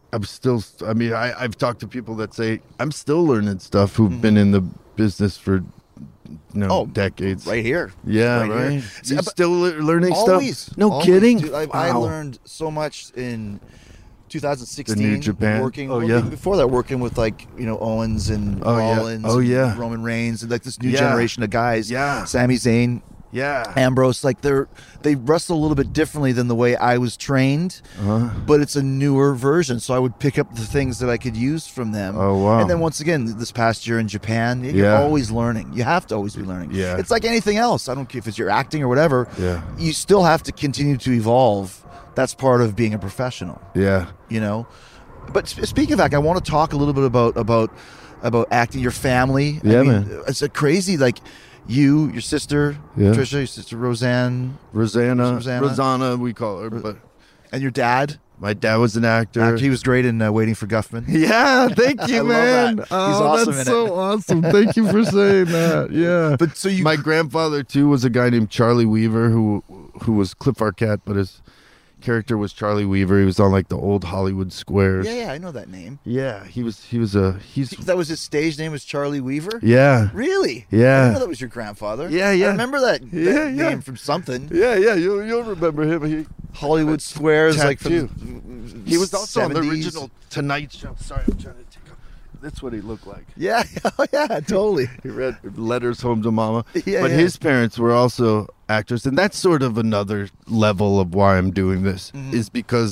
I'm still. I mean, I've talked to people that say I'm still learning stuff who've been in the business for decades. Right here. Yeah, right. Here. You still learning Always. stuff? No Always. kidding. Dude, I learned so much in 2016. The New Japan. Working before that, working with Owens and Rollins. And Roman Reigns and like this new generation of guys. Yeah. Sami Zayn. Yeah. Ambrose, like they wrestle a little bit differently than the way I was trained, but it's a newer version. So I would pick up the things that I could use from them. Oh, wow. And then once again, this past year in Japan, you're always learning. You have to always be learning. Yeah. It's like anything else. I don't care if it's your acting or whatever. Yeah. You still have to continue to evolve. That's part of being a professional. Yeah. But speaking of acting, I want to talk a little bit about acting, your family. Yeah, man. It's a crazy, like, you, your sister, Trisha, your sister Rosanna, we call her. But and your dad. My dad was an actor. He was great in Waiting for Guffman. Yeah, thank you, man. Love that. He's awesome that's in so it. awesome. Thank you for saying that. Yeah. But so my grandfather too was a guy named Charlie Weaver who was Cliff Arquette, but his character was Charlie Weaver. He was on like the old Hollywood squares. Yeah, I know that name. Yeah, he's that was his stage name was Charlie Weaver? Yeah. Really? Yeah. I didn't know that was your grandfather. Yeah. I remember that name from something. Yeah, you'll remember him. Hollywood Squares, like from he was also 70s. on the original Tonight Show. Sorry, I'm trying to take off. That's what he looked like. Yeah, totally. He read letters home to mama. Yeah, but his parents were also actors, and that's sort of another level of why I'm doing this is because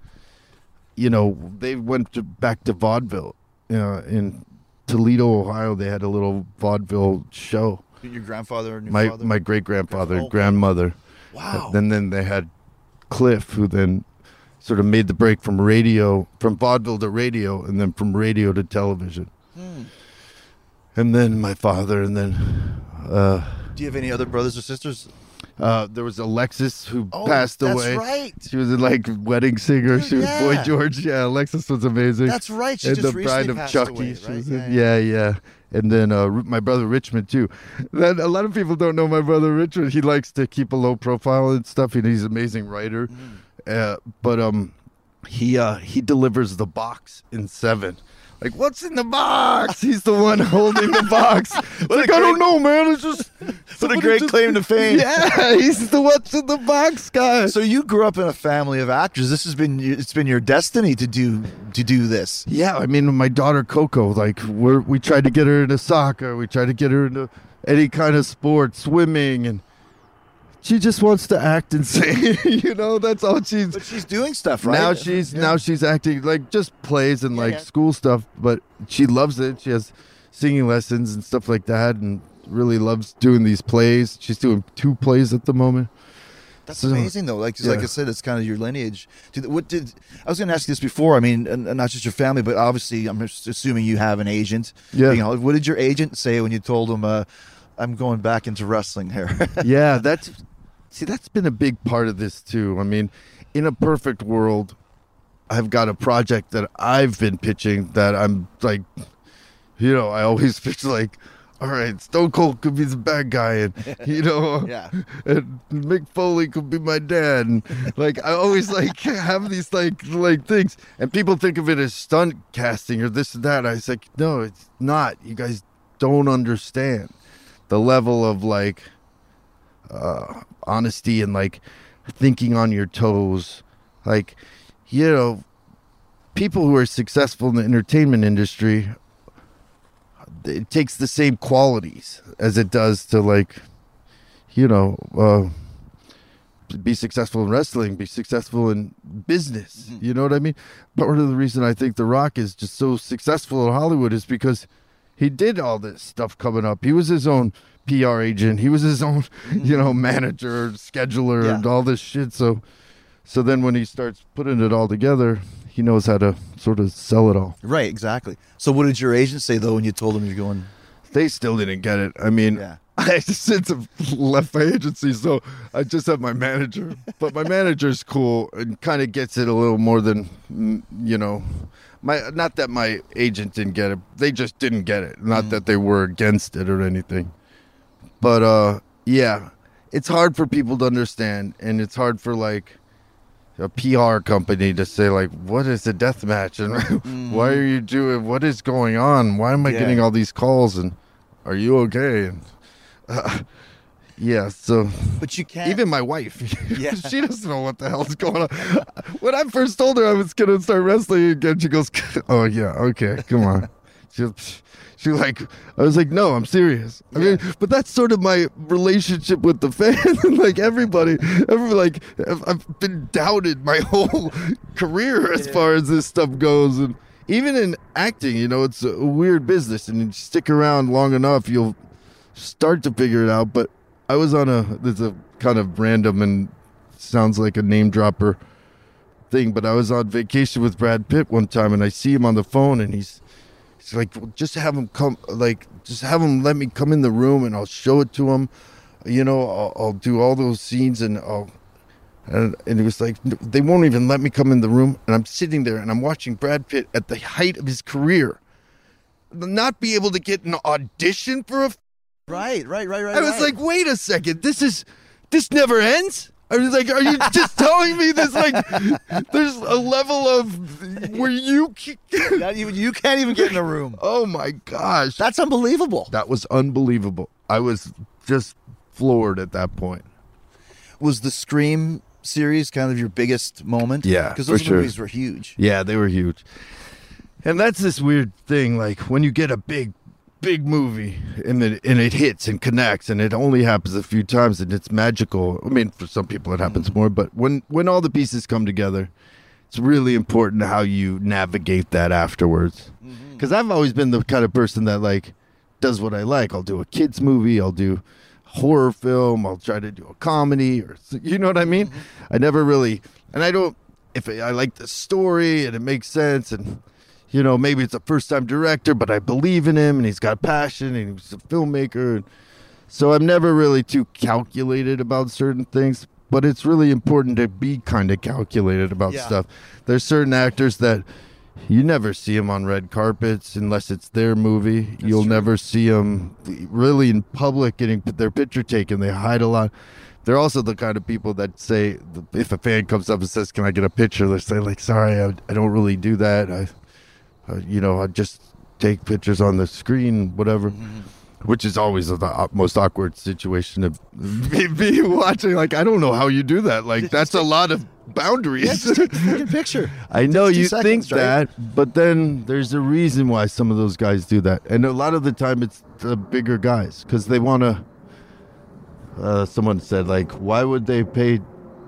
they went back to vaudeville. In Toledo, Ohio, they had a little vaudeville show. Your grandfather and my great grandfather, grandmother. Wow. And then they had Cliff, who then sort of made the break from vaudeville to radio, and then from radio to television. And then my father, and then do you have any other brothers or sisters? There was Alexis who passed away. That's right. She was in like Wedding Singer. She was Boy George. Yeah, Alexis was amazing. That's right. She and just the Bride of passed Chucky. away, She right? was in, yeah. And then my brother Richmond too. Then a lot of people don't know my brother Richmond. He likes to keep a low profile and stuff. And he's an amazing writer. But he delivers the box in 7. Like, what's in the box? He's the one holding the box. Like, I don't know, man. It's just what a great claim to fame. Yeah, he's the what's in the box guy. So you grew up in a family of actors. It's been your destiny to do this. Yeah, I mean, my daughter Coco, like we tried to get her into soccer. We tried to get her into any kind of sport, swimming, and she just wants to act and sing. That's all she's. But she's doing stuff, right? Now she's acting, like just plays and school stuff. But she loves it. She has singing lessons and stuff like that, and really loves doing these plays. She's doing 2 plays at the moment. That's amazing, though. Like I said, it's kind of your lineage. I was going to ask you this before. I mean, and not just your family, but obviously, I'm just assuming you have an agent. Yeah. What did your agent say when you told him, "I'm going back into wrestling here"? Yeah, that's been a big part of this too. I mean, in a perfect world, I've got a project that I've been pitching that I'm like, I always pitch like, all right, Stone Cold could be the bad guy, and and Mick Foley could be my dad, and like I always like have these like things, and people think of it as stunt casting or this and that. I was like, no, it's not. You guys don't understand the level of like honesty and like thinking on your toes. Like, people who are successful in the entertainment industry, it takes the same qualities as it does to like, be successful in wrestling, be successful in business. You know what I mean? Part of the reason I think The Rock is just so successful in Hollywood is because he did all this stuff coming up. He was his own PR agent. He was his own, manager, scheduler, and all this shit. So then when he starts putting it all together, he knows how to sort of sell it all. Right, exactly. So what did your agent say, though, when you told him you're going? They still didn't get it. I mean, I since have left my agency, so I just have my manager. But my manager's cool and kind of gets it a little more than, not that my agent didn't get it. They just didn't get it. Not that they were against it or anything. But, it's hard for people to understand, and it's hard for, like, a PR company to say like, what is a death match and why are you doing? What is going on? Why am I getting all these calls? And are you okay? And yeah, so but you can't. Even my wife, she doesn't know what the hell's going on. When I first told her I was gonna start wrestling again, she goes, "Oh yeah, okay, come on." She like, I was like, "No, I'm serious." I mean, but that's sort of my relationship with the fans. Like everybody, like I've been doubted my whole career as far as this stuff goes, and even in acting, you know, it's a weird business, and you stick around long enough, you'll start to figure it out. But I was on there's a kind of random and sounds like a name dropper thing, but I was on vacation with Brad Pitt one time, and I see him on the phone, and he's like, just have him let me come in the room, and I'll show it to him. You know, I'll do all those scenes, and it was like, they won't even let me come in the room, and I'm sitting there, and I'm watching Brad Pitt at the height of his career not be able to get an audition for a Right. I was like, wait a second, this never ends? I was like, are you just telling me this? Like, there's a level of where you can't even get in the room. Oh my gosh. That's unbelievable. That was unbelievable. I was just floored at that point. Was the Scream series kind of your biggest moment? Yeah, because those movies were huge. Yeah, they were huge. And that's this weird thing, like when you get a big movie and it hits and connects, and it only happens a few times, and it's magical. I mean, for some people it happens more, but when all the pieces come together, it's really important how you navigate that afterwards. Because I've always been the kind of person that like does what I like. I'll do a kids movie, I'll do a horror film, I'll try to do a comedy, or you know what I mean. I never really, and I don't, if I like the story and it makes sense, and you know, maybe it's a first-time director, but I believe in him, and he's got passion, and he's a filmmaker. So I'm never really too calculated about certain things, but it's really important to be kind of calculated about stuff. There's certain actors that you never see them on red carpets unless it's their movie. You'll never see them really in public getting their picture taken. They hide a lot. They're also the kind of people that say, if a fan comes up and says, "Can I get a picture?" They say, like, "Sorry, I don't really do that. I just take pictures on the screen, whatever," which is always the most awkward situation to be watching. Like, I don't know how you do that. Like, that's a lot of boundaries. Yeah, just take a freaking picture. I know you think that, but then there's a reason why some of those guys do that. And a lot of the time it's the bigger guys because they want to, someone said, like, why would they pay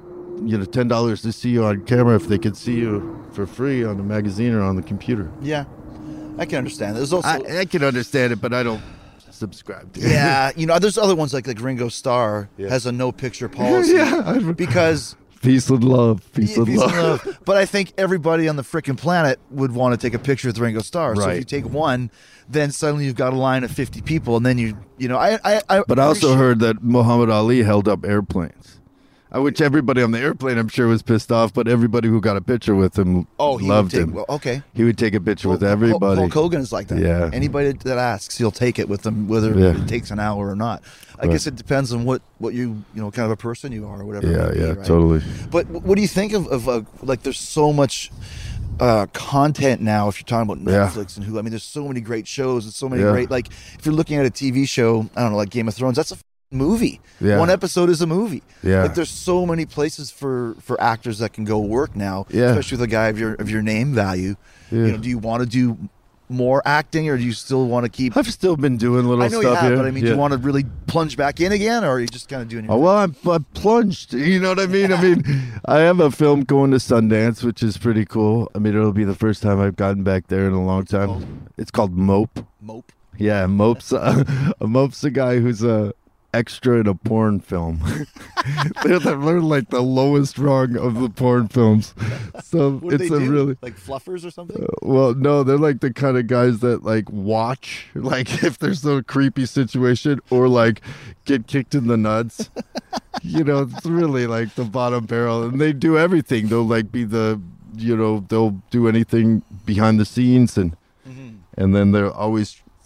$10 to see you on camera if they could see you for free on the magazine or on the computer? Yeah, I can understand. There's also I can understand it, but I don't subscribe to it. Yeah, there's other ones like Ringo Starr has a no picture policy because peace and love, peace and love. But I think everybody on the freaking planet would want to take a picture with Ringo Starr. Right. So if you take one, then suddenly you've got a line of 50 people, and then I. But I also heard that Muhammad Ali held up airplanes. Which everybody on the airplane, I'm sure, was pissed off, but everybody who got a picture with him loved him. Well, okay. He would take a picture with everybody. Hulk Hogan is like that. Yeah. Anybody that asks, he'll take it with them, whether it takes an hour or not. I guess it depends on what you kind of a person you are or whatever. Yeah, right? Totally. But what do you think of like there's so much content now, if you're talking about Netflix and Hulu. I mean, there's so many great shows and so many great, like if you're looking at a TV show, I don't know, like Game of Thrones, that's a movie. One episode is a movie. Like there's so many places for actors that can go work now, especially with a guy of your name value. Do you want to do more acting, or do you still want to keep? I've still been doing little stuff you have, here. but I mean, do you want to really plunge back in again, or are you just kind of doing your thing? Well, I'm plunged. You know what I mean? I mean, I have a film going to Sundance, which is pretty cool. I mean, it'll be the first time I've gotten back there in a long time. It's called Mope. Mope? Yeah, Mope's a guy who's a extra in a porn film. they're like the lowest rung of the porn films. So it's a really like fluffers or something. Well, no, they're like the kind of guys that like watch, like if there's a creepy situation, or like get kicked in the nuts. It's really like the bottom barrel, and they do everything. They'll like be they'll do anything behind the scenes, and then they're always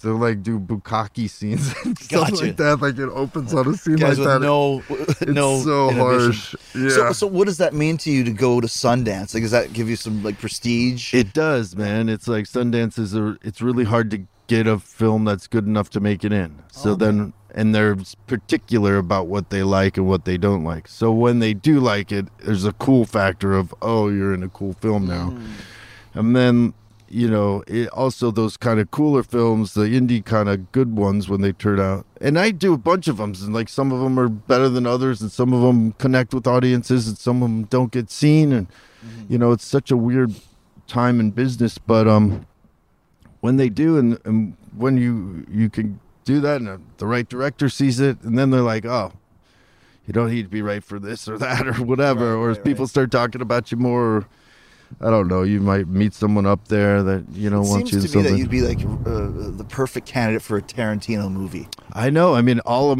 to like do bukkake scenes and stuff Gotcha. like that. Like it opens on a scene Guys like with that. no It's so inhibition. harsh. Yeah. So what does that mean to you to go to Sundance? Like, does that give you some like prestige? It does, man. It's like Sundance it's really hard to get a film that's good enough to make it in. So then, and they're particular about what they like and what they don't like. So when they do like it, there's a cool factor of, oh, you're in a cool film now. And then, you know, it also those kind of cooler films, the indie kind of good ones when they turn out. And I do a bunch of them, and like some of them are better than others, and some of them connect with audiences, and some of them don't get seen. And you know, it's such a weird time in business, but when they do, and when you can do that, and the right director sees it, and then they're like, oh, you don't need to be right for this or that or whatever, or people start talking about you more. Or, I don't know. You might meet someone up there that wants you to. Seems to me that you'd be like the perfect candidate for a Tarantino movie. I know. I mean, all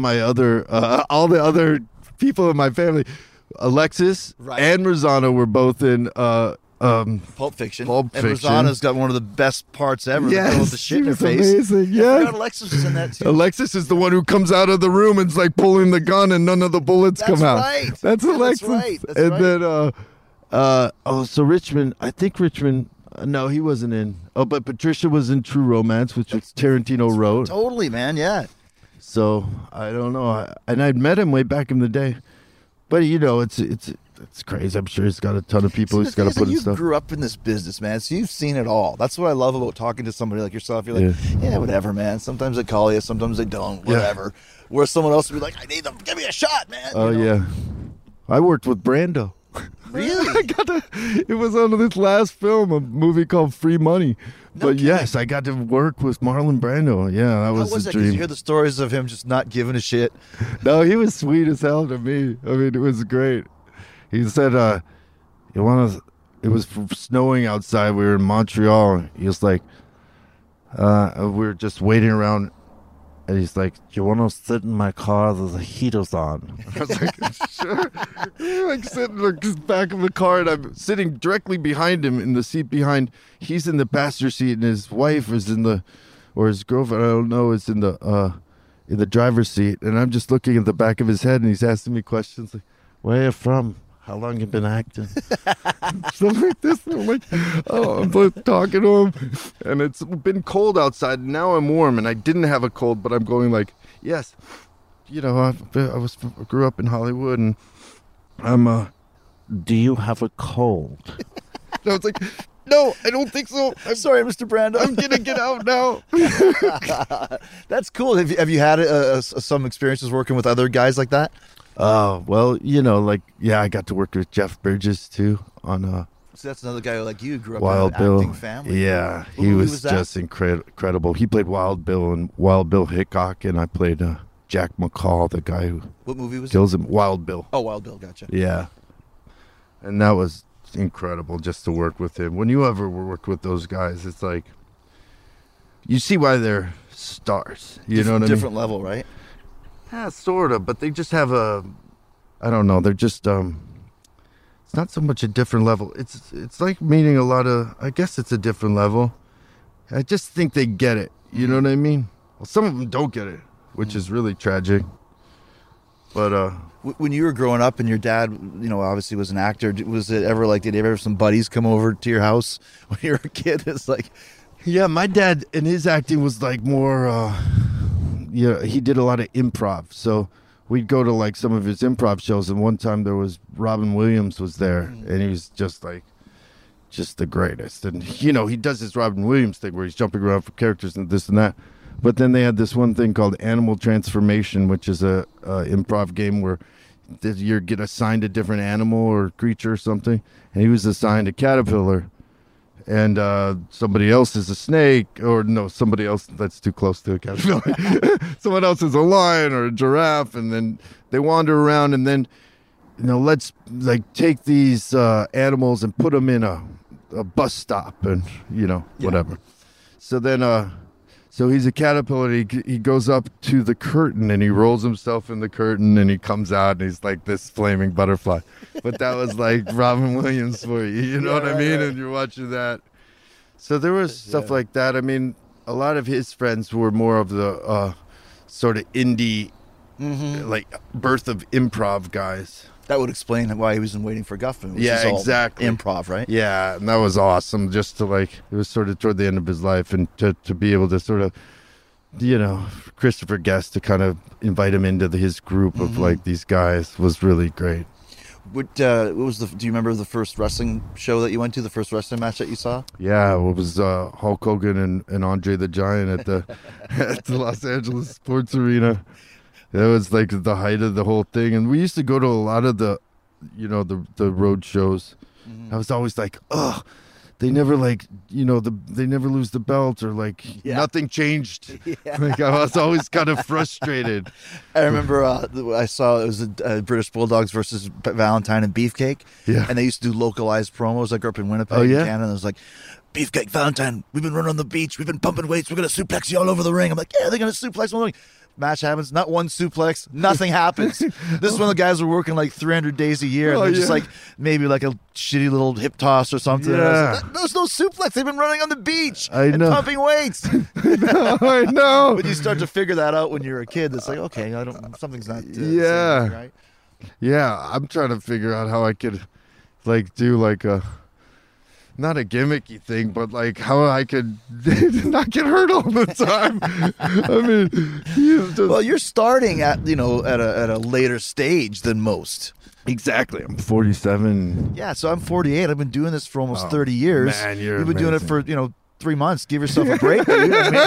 the other people in my family, Alexis and Rosanna were both in Pulp Fiction. Pulp And Fiction. Rosanna's got one of the best parts ever. Yes, the girl with the shit in her she was face. amazing, I yeah. forgot Alexis was in that too. Alexis is the one who comes out of the room and's like pulling the gun, and none of the bullets That's come out. right. That's Yeah, Alexis. That's right. That's and right. then so Richmond. I think Richmond. No, he wasn't in. Oh, but Patricia was in True Romance, which was Tarantino wrote. Totally, man. Yeah. So I don't know. And I'd met him way back in the day, but you know, it's crazy. I'm sure he's got a ton of people he's got to put in you stuff. grew up in this business, man, so you've seen it all. That's what I love about talking to somebody like yourself. You're like, yeah, whatever, man. Sometimes they call you, sometimes they don't, whatever. Where someone else would be like, I need them. Give me a shot, man. Oh yeah, I worked with Brando. Really? It was on this last film, a movie called Free Money. But yes, I got to work with Marlon Brando. Yeah, that was How was the that? 'Cause dream. you hear the stories of him just not giving a shit. No, he was sweet as hell to me. I mean, it was great. He said, it was snowing outside. We were in Montreal. He was like, we were just waiting around. And he's like, do you want to sit in my car? The heater's on. I was like, sure. Like sitting in the back of the car, and I'm sitting directly behind him in the seat behind. He's in the passenger seat, and his wife is or his girlfriend, I don't know, is in the driver's seat. And I'm just looking at the back of his head, and he's asking me questions like, where are you from? How long you been acting? Stuff like this. And I'm like, oh, I'm both talking to him. And it's been cold outside. And now I'm warm, and I didn't have a cold, but I'm going like, yes. You know, I grew up in Hollywood, and I'm, do you have a cold? And I was like, no, I don't think so. I'm sorry, Mr. Brando. I'm going to get out now. That's cool. Have you had some experiences working with other guys like that? Oh, well, you know, like, yeah, I got to work with Jeff Bridges, too, on So that's another guy like you grew up Wild in an Bill. acting family. Yeah, Who he movie was was that? just incredible. He played Wild Bill and Wild Bill Hickok, and I played Jack McCall, the guy who What movie was kills him. Wild Bill. Oh, Wild Bill, gotcha. Yeah, and that was incredible just to work with him. When you ever work with those guys, it's like you see why they're stars. You know what I mean? Different level, right? Yeah, sort of, but they just have I don't know, they're just, it's not so much a different level. It's like meeting a lot of, I guess it's a different level. I just think they get it, you know what I mean? Well, some of them don't get it, which is really tragic. But, when you were growing up and your dad, you know, obviously was an actor, was it ever like, did you ever have some buddies come over to your house when you were a kid? It's like, yeah, my dad and his acting was like more, he did a lot of improv. So we'd go to like some of his improv shows, and one time there was Robin Williams was there, and he was just the greatest. And, you know, he does this Robin Williams thing where he's jumping around for characters and this and that. But then they had this one thing called Animal Transformation, which is a improv game where you get assigned a different animal or creature or something. And he was assigned a caterpillar, and somebody else is a snake, or no, somebody else that's too close to a caterpillar. Someone else is a lion or a giraffe, and then they wander around, and then, you know, let's like take these animals and put them in a bus stop, and, you know, whatever. So then, so he's a caterpillar. He goes up to the curtain, and he rolls himself in the curtain, and he comes out, and he's like this flaming butterfly. But that was like Robin Williams for you, you know what I mean? And you're watching that. So there was stuff like that. I mean, a lot of his friends were more of the sort of indie, like birth of improv guys. That would explain why he was in Waiting for Guffman. Which Yeah, is all exactly. improv, right? Yeah, and that was awesome. Just to it was sort of toward the end of his life, and to be able to sort of, Christopher Guest to kind of invite him into his group of like these guys was really great. What was do you remember the first wrestling show that you went to? The first wrestling match that you saw? Yeah, it was Hulk Hogan and Andre the Giant at the at the Los Angeles Sports Arena. That was like the height of the whole thing, and we used to go to a lot of the, the road shows. I was always like, ugh, they never they never lose the belt, or nothing changed. Like I was always kind of frustrated. I remember I saw it was British Bulldogs versus Valentine and Beefcake. Yeah, and they used to do localized promos. I grew up in Winnipeg, Canada, and it was like, Beefcake, Valentine, we've been running on the beach, we've been pumping weights, we're gonna suplex you all over the ring. I'm like, yeah, they're gonna suplex me all over the ring. Match happens, not one suplex, nothing happens. This is when the guys were working like 300 days a year, and they're just like maybe like a shitty little hip toss or something. Yeah. Like, there's no suplex. They've been running on the beach and pumping weights. I know. But you start to figure that out when you're a kid. It's like, okay, something's not. Yeah. Right? Yeah, I'm trying to figure out how I could do a. Not a gimmicky thing, but how I could not get hurt all the time. I mean, well, you're starting at a later stage than most. Exactly. I'm 47. Yeah, so I'm 48. I've been doing this for almost 30 years. Man, you've been doing it for 3 months. Give yourself a break. Dude.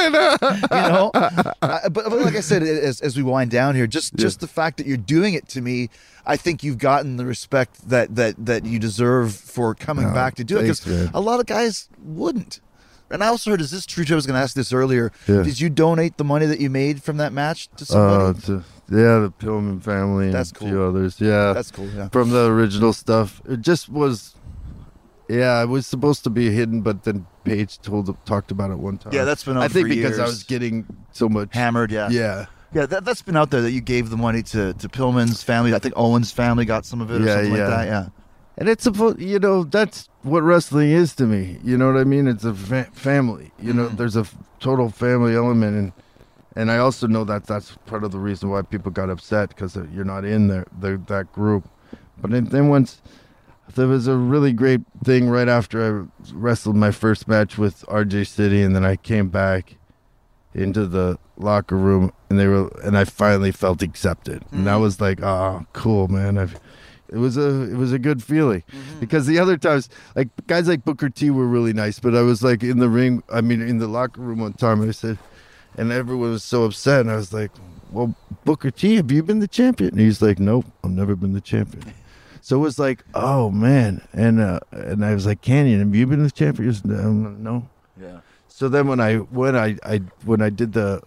But like I said, as we wind down here, just the fact that you're doing it, to me, I think you've gotten the respect that you deserve for coming back to do it, because a lot of guys wouldn't. And I also heard, is this true? I was going to ask this earlier. Yeah. Did you donate the money that you made from that match to somebody? The Pillman family. That's and cool. a few others. Yeah, that's cool. Yeah, from the original stuff. It just was. Yeah, it was supposed to be hidden, but then Paige talked about it one time. Yeah, that's been out I think for because years. I was getting so much hammered. Yeah. Yeah, that's been out there, that you gave the money to Pillman's family. I think Owen's family got some of it or something like that. Yeah. And it's that's what wrestling is to me. You know what I mean? It's a family. There's a total family element, and I also know that that's part of the reason why people got upset, because you're not in that group. But then once there was a really great thing right after I wrestled my first match with RJ City, and then I came back into the locker room, and I finally felt accepted, and that was like, oh, cool, man. It was a good feeling, because the other times, like guys like Booker T were really nice, but I was like in the locker room one time, and I said, and everyone was so upset, and I was like, well, Booker T, have you been the champion? And he's like, nope, I've never been the champion. So it was like, oh man, and I was like, Canyon, have you been the champion? He was, no. Yeah. So then when I did the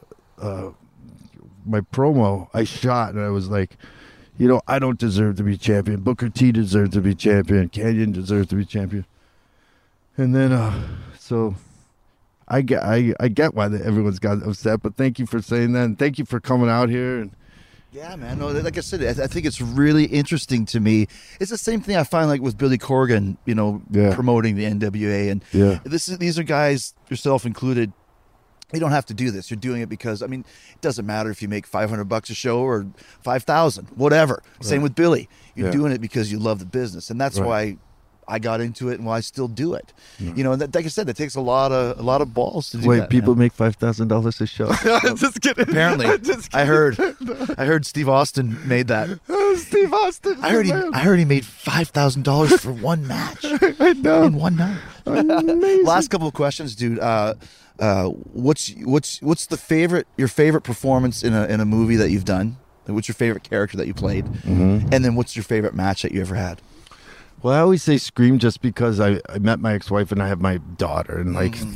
my promo, I shot, and I was like, I don't deserve to be champion. Booker T deserves to be champion. Canyon deserves to be champion. And then so I get why everyone's got upset, but thank you for saying that, and thank you for coming out here. And yeah, man. No, like I said, I think it's really interesting to me. It's the same thing I find like with Billy Corgan, promoting the NWA, and these are guys, yourself included. You don't have to do this. You're doing it because, it doesn't matter if you make $500 a show or 5,000, whatever. Right. Same with Billy. You're doing it because you love the business, and that's why I got into it and why I still do it. Yeah. And like I said, that takes a lot of balls to do that. Wait, people make $5,000 a show? Just kidding. Apparently, I heard Steve Austin made that. Steve Austin. I heard he made $5,000 for one match. I know. In one night. Amazing. Last couple of questions, dude. What's your favorite performance in a movie that you've done? What's your favorite character that you played? Mm-hmm. And then what's your favorite match that you ever had? Well, I always say Scream, just because I met my ex-wife and I have my daughter, and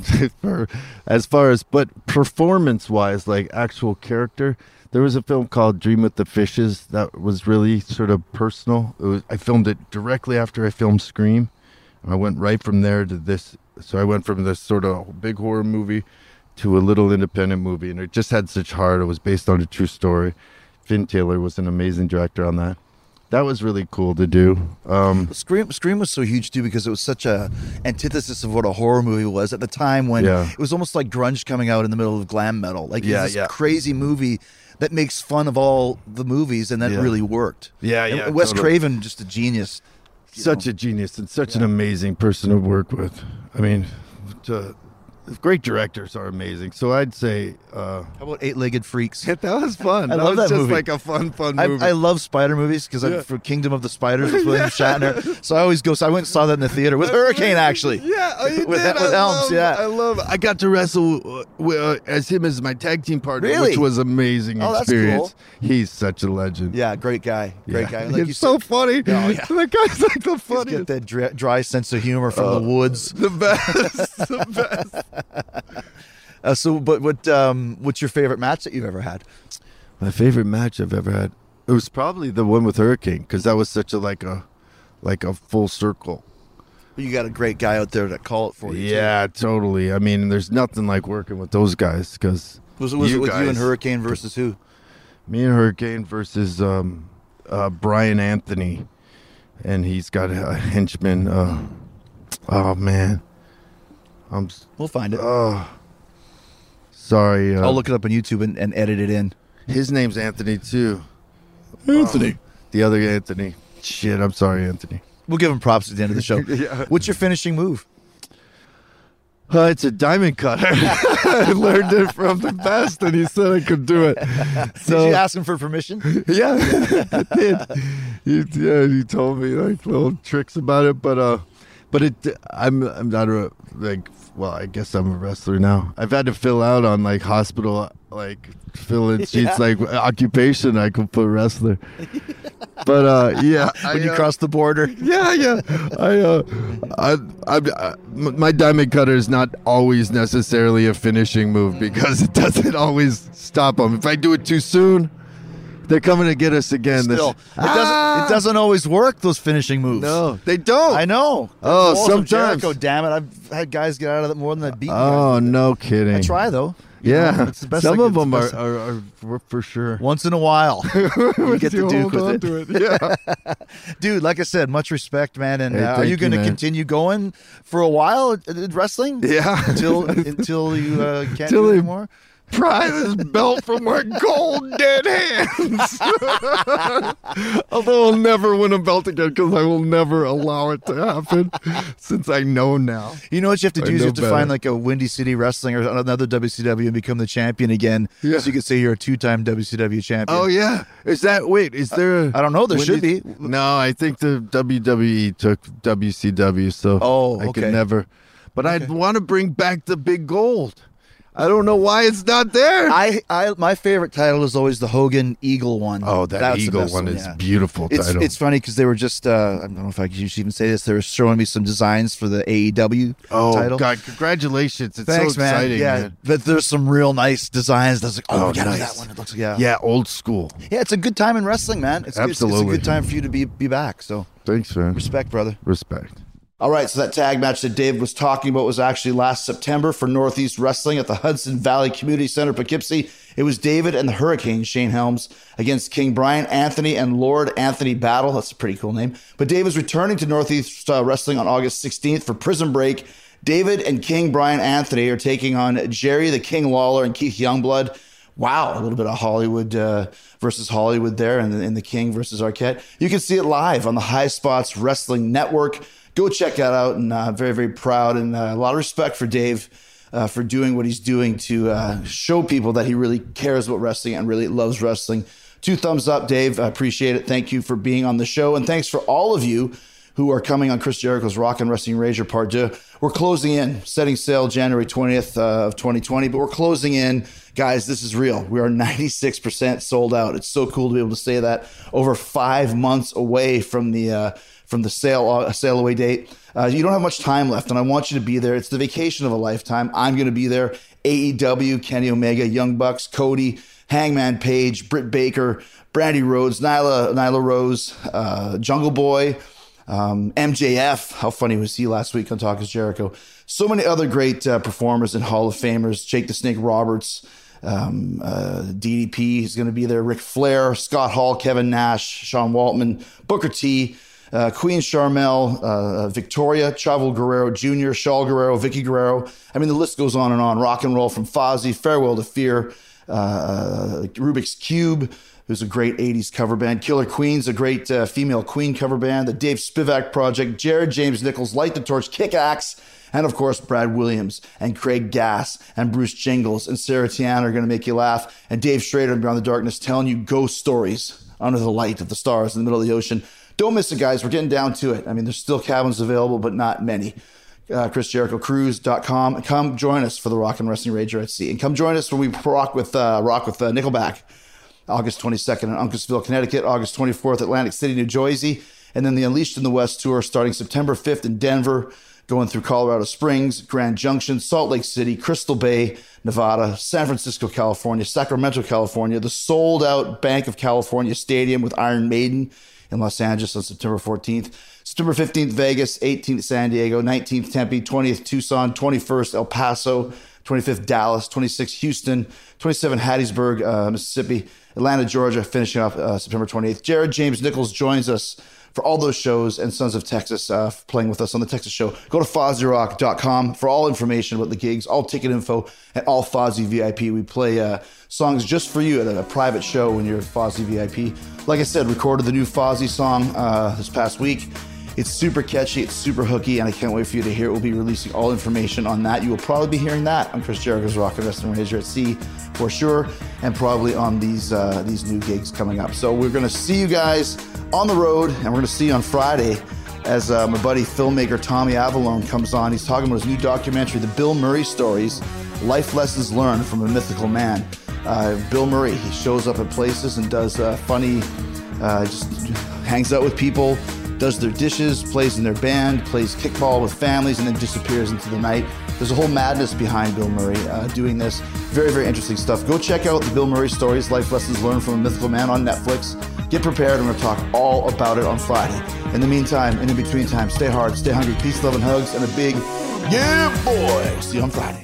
but performance-wise, like actual character, there was a film called Dream with the Fishes that was really sort of personal. I filmed it directly after I filmed Scream. I went right from there to this. So I went from this sort of big horror movie to a little independent movie, and it just had such heart. It was based on a true story. Finn Taylor was an amazing director on that. that was really cool to do. Scream was so huge too because it was such a antithesis of what a horror movie was at the time when it was almost like grunge coming out in the middle of glam metal. Like it's this crazy movie that makes fun of all the movies, and that really worked. And Wes Craven, just a genius. Such a genius and such an amazing person to work with. I mean, great directors are amazing. So I'd say... how about Eight-Legged Freaks? That was fun. I love that just movie. Like a fun movie. I love spider movies because I'm for Kingdom of the Spiders with William Shatner. So I always go. So I went and saw that in the theater with Hurricane, actually. Yeah, you with did. Helms. I love it. I got to wrestle as him as my tag team partner, which was amazing experience. Cool. He's such a legend. Yeah, great guy. Great guy. Like He's so funny. Oh, yeah. That guy's like the funniest. Get that dry sense of humor from the woods. The best. The best. What's your favorite match that you've ever had? My favorite match I've ever had, it was probably the one with Hurricane because that was such a like a full circle. You got a great guy out there that call it for you. Yeah, totally. I mean, there's nothing like working with those guys because was it with you and Hurricane versus who? Me and Hurricane versus Brian Anthony, and he's got a henchman. Oh man, we'll find it. Sorry. I'll look it up on YouTube and edit it in. His name's Anthony, too. Anthony. The other Anthony. Shit, I'm sorry, Anthony. We'll give him props at the end of the show. What's your finishing move? It's a diamond cutter. I learned it from the best, and he said I could do it. So, did you ask him for permission? Yeah, I did. He told me like little tricks about it, but I'm not well, I guess I'm a wrestler now. I've had to fill out on like hospital, like fill in sheets like occupation. I could put wrestler, but when you cross the border, my diamond cutter is not always necessarily a finishing move because it doesn't always stop them. If I do it too soon, they're coming to get us again. Still, it doesn't always work, those finishing moves. No, they don't. I know. Oh, sometimes. Jericho, damn it. I've had guys get out of it more than I've beaten. Oh, no kidding. I try, though. Yeah. It's the best Some of them are for sure. Once in a while. You get the Duke with it. Yeah. Dude, like I said, much respect, man. And are you going to continue going for a while in wrestling? Yeah. Until you can't do it anymore? Pry this belt from my cold, dead hands. Although I'll never win a belt again because I will never allow it to happen since I know now. You know what you have to do is you have to find like a Windy City Wrestling or another WCW and become the champion again. Yeah. So you could say you're a 2-time WCW champion. Oh, yeah. Is there I don't know. There should be. No, I think the WWE took WCW, so I could never. But I'd want to bring back the big gold. I don't know why it's not there. My favorite title is always the Hogan Eagle one. Oh, that's Eagle one is beautiful title. It's funny because they were just, I don't know if I should even say this, they were showing me some designs for the AEW title. Oh, God, congratulations. It's Thanks, so exciting, man. But there's some real nice designs. That's like, we got nice. that one. It looks like, yeah, old school. Yeah, it's a good time in wrestling, man. Absolutely. It's a good time for you to be back. So thanks, man. Respect, brother. Respect. All right, so that tag match that Dave was talking about was actually last September for Northeast Wrestling at the Hudson Valley Community Center, Poughkeepsie. It was David and the Hurricane, Shane Helms, against King Brian Anthony and Lord Anthony Battle. That's a pretty cool name. But Dave is returning to Northeast Wrestling on August 16th for Prison Break. David and King Brian Anthony are taking on Jerry the King Lawler and Keith Youngblood. Wow, a little bit of Hollywood versus Hollywood there, and the King versus Arquette. You can see it live on the High Spots Wrestling Network. Go check that out, and very, very proud and a lot of respect for Dave for doing what he's doing to show people that he really cares about wrestling and really loves wrestling. 2 thumbs up, Dave. I appreciate it. Thank you for being on the show, and thanks for all of you who are coming on Chris Jericho's Rock and Wrestling Razor Part 2. We're closing in, setting sail January 20th of 2020, but we're closing in. Guys, this is real. We are 96% sold out. It's so cool to be able to say that over 5 months away from the sail away date. You don't have much time left, and I want you to be there. It's the vacation of a lifetime. I'm going to be there. AEW, Kenny Omega, Young Bucks, Cody, Hangman Page, Britt Baker, Brandy Rhodes, Nyla Rose, Jungle Boy, MJF. How funny was he last week on Talk is Jericho? So many other great performers and Hall of Famers. Jake the Snake Roberts, DDP is going to be there. Ric Flair, Scott Hall, Kevin Nash, Sean Waltman, Booker T, Queen Sharmell, Victoria, Chavo Guerrero Jr., Shaul Guerrero, Vicky Guerrero. I mean, the list goes on and on. Rock and Roll from Fozzy, Farewell to Fear, Rubik's Cube, who's a great 80s cover band. Killer Queen's a great female Queen cover band. The Dave Spivak Project, Jared James Nichols, Light the Torch, Kick Axe, and of course, Brad Williams and Craig Gass and Bruce Jingles and Sarah Tiana are going to make you laugh. And Dave Schrader and Beyond the Darkness telling you ghost stories under the light of the stars in the middle of the ocean. Don't miss it, guys. We're getting down to it. I mean, there's still cabins available, but not many. ChrisJerichoCruise.com. Come join us for the Rock and Wrestling Rager at Sea. And come join us when we rock with Nickelback. August 22nd in Uncasville, Connecticut. August 24th, Atlantic City, New Jersey. And then the Unleashed in the West tour starting September 5th in Denver, going through Colorado Springs, Grand Junction, Salt Lake City, Crystal Bay, Nevada, San Francisco, California, Sacramento, California, the sold-out Bank of California Stadium with Iron Maiden in Los Angeles on September 14th. September 15th, Vegas, 18th, San Diego, 19th, Tempe, 20th, Tucson, 21st, El Paso, 25th, Dallas, 26th, Houston, 27th, Hattiesburg, Mississippi, Atlanta, Georgia, finishing off September 28th. Jared James Nichols joins us for all those shows, and Sons of Texas playing with us on the Texas show. Go to FozzyRock.com for all information about the gigs, all ticket info, and all Fozzy VIP. We play songs just for you at a private show when you're at Fozzy VIP. Like I said, recorded the new Fozzy song this past week. It's super catchy, it's super hooky, and I can't wait for you to hear it. We'll be releasing all information on that. You will probably be hearing that on Chris Jericho's Rock and Wrestling Rager at Sea for sure, and probably on these new gigs coming up. So we're going to see you guys on the road, and we're going to see you on Friday as my buddy filmmaker Tommy Avalone comes on. He's talking about his new documentary, The Bill Murray Stories, Life Lessons Learned from a Mythical Man. Bill Murray, he shows up at places and does funny, just hangs out with people, does their dishes, plays in their band, plays kickball with families, and then disappears into the night. There's a whole madness behind Bill Murray doing this. Very, very interesting stuff. Go check out the Bill Murray Stories, Life Lessons Learned from a Mythical Man on Netflix. Get prepared, and we're going to talk all about it on Friday. In the meantime, in between time, stay hard, stay hungry, peace, love, and hugs, and a big, yeah, boy. See you on Friday.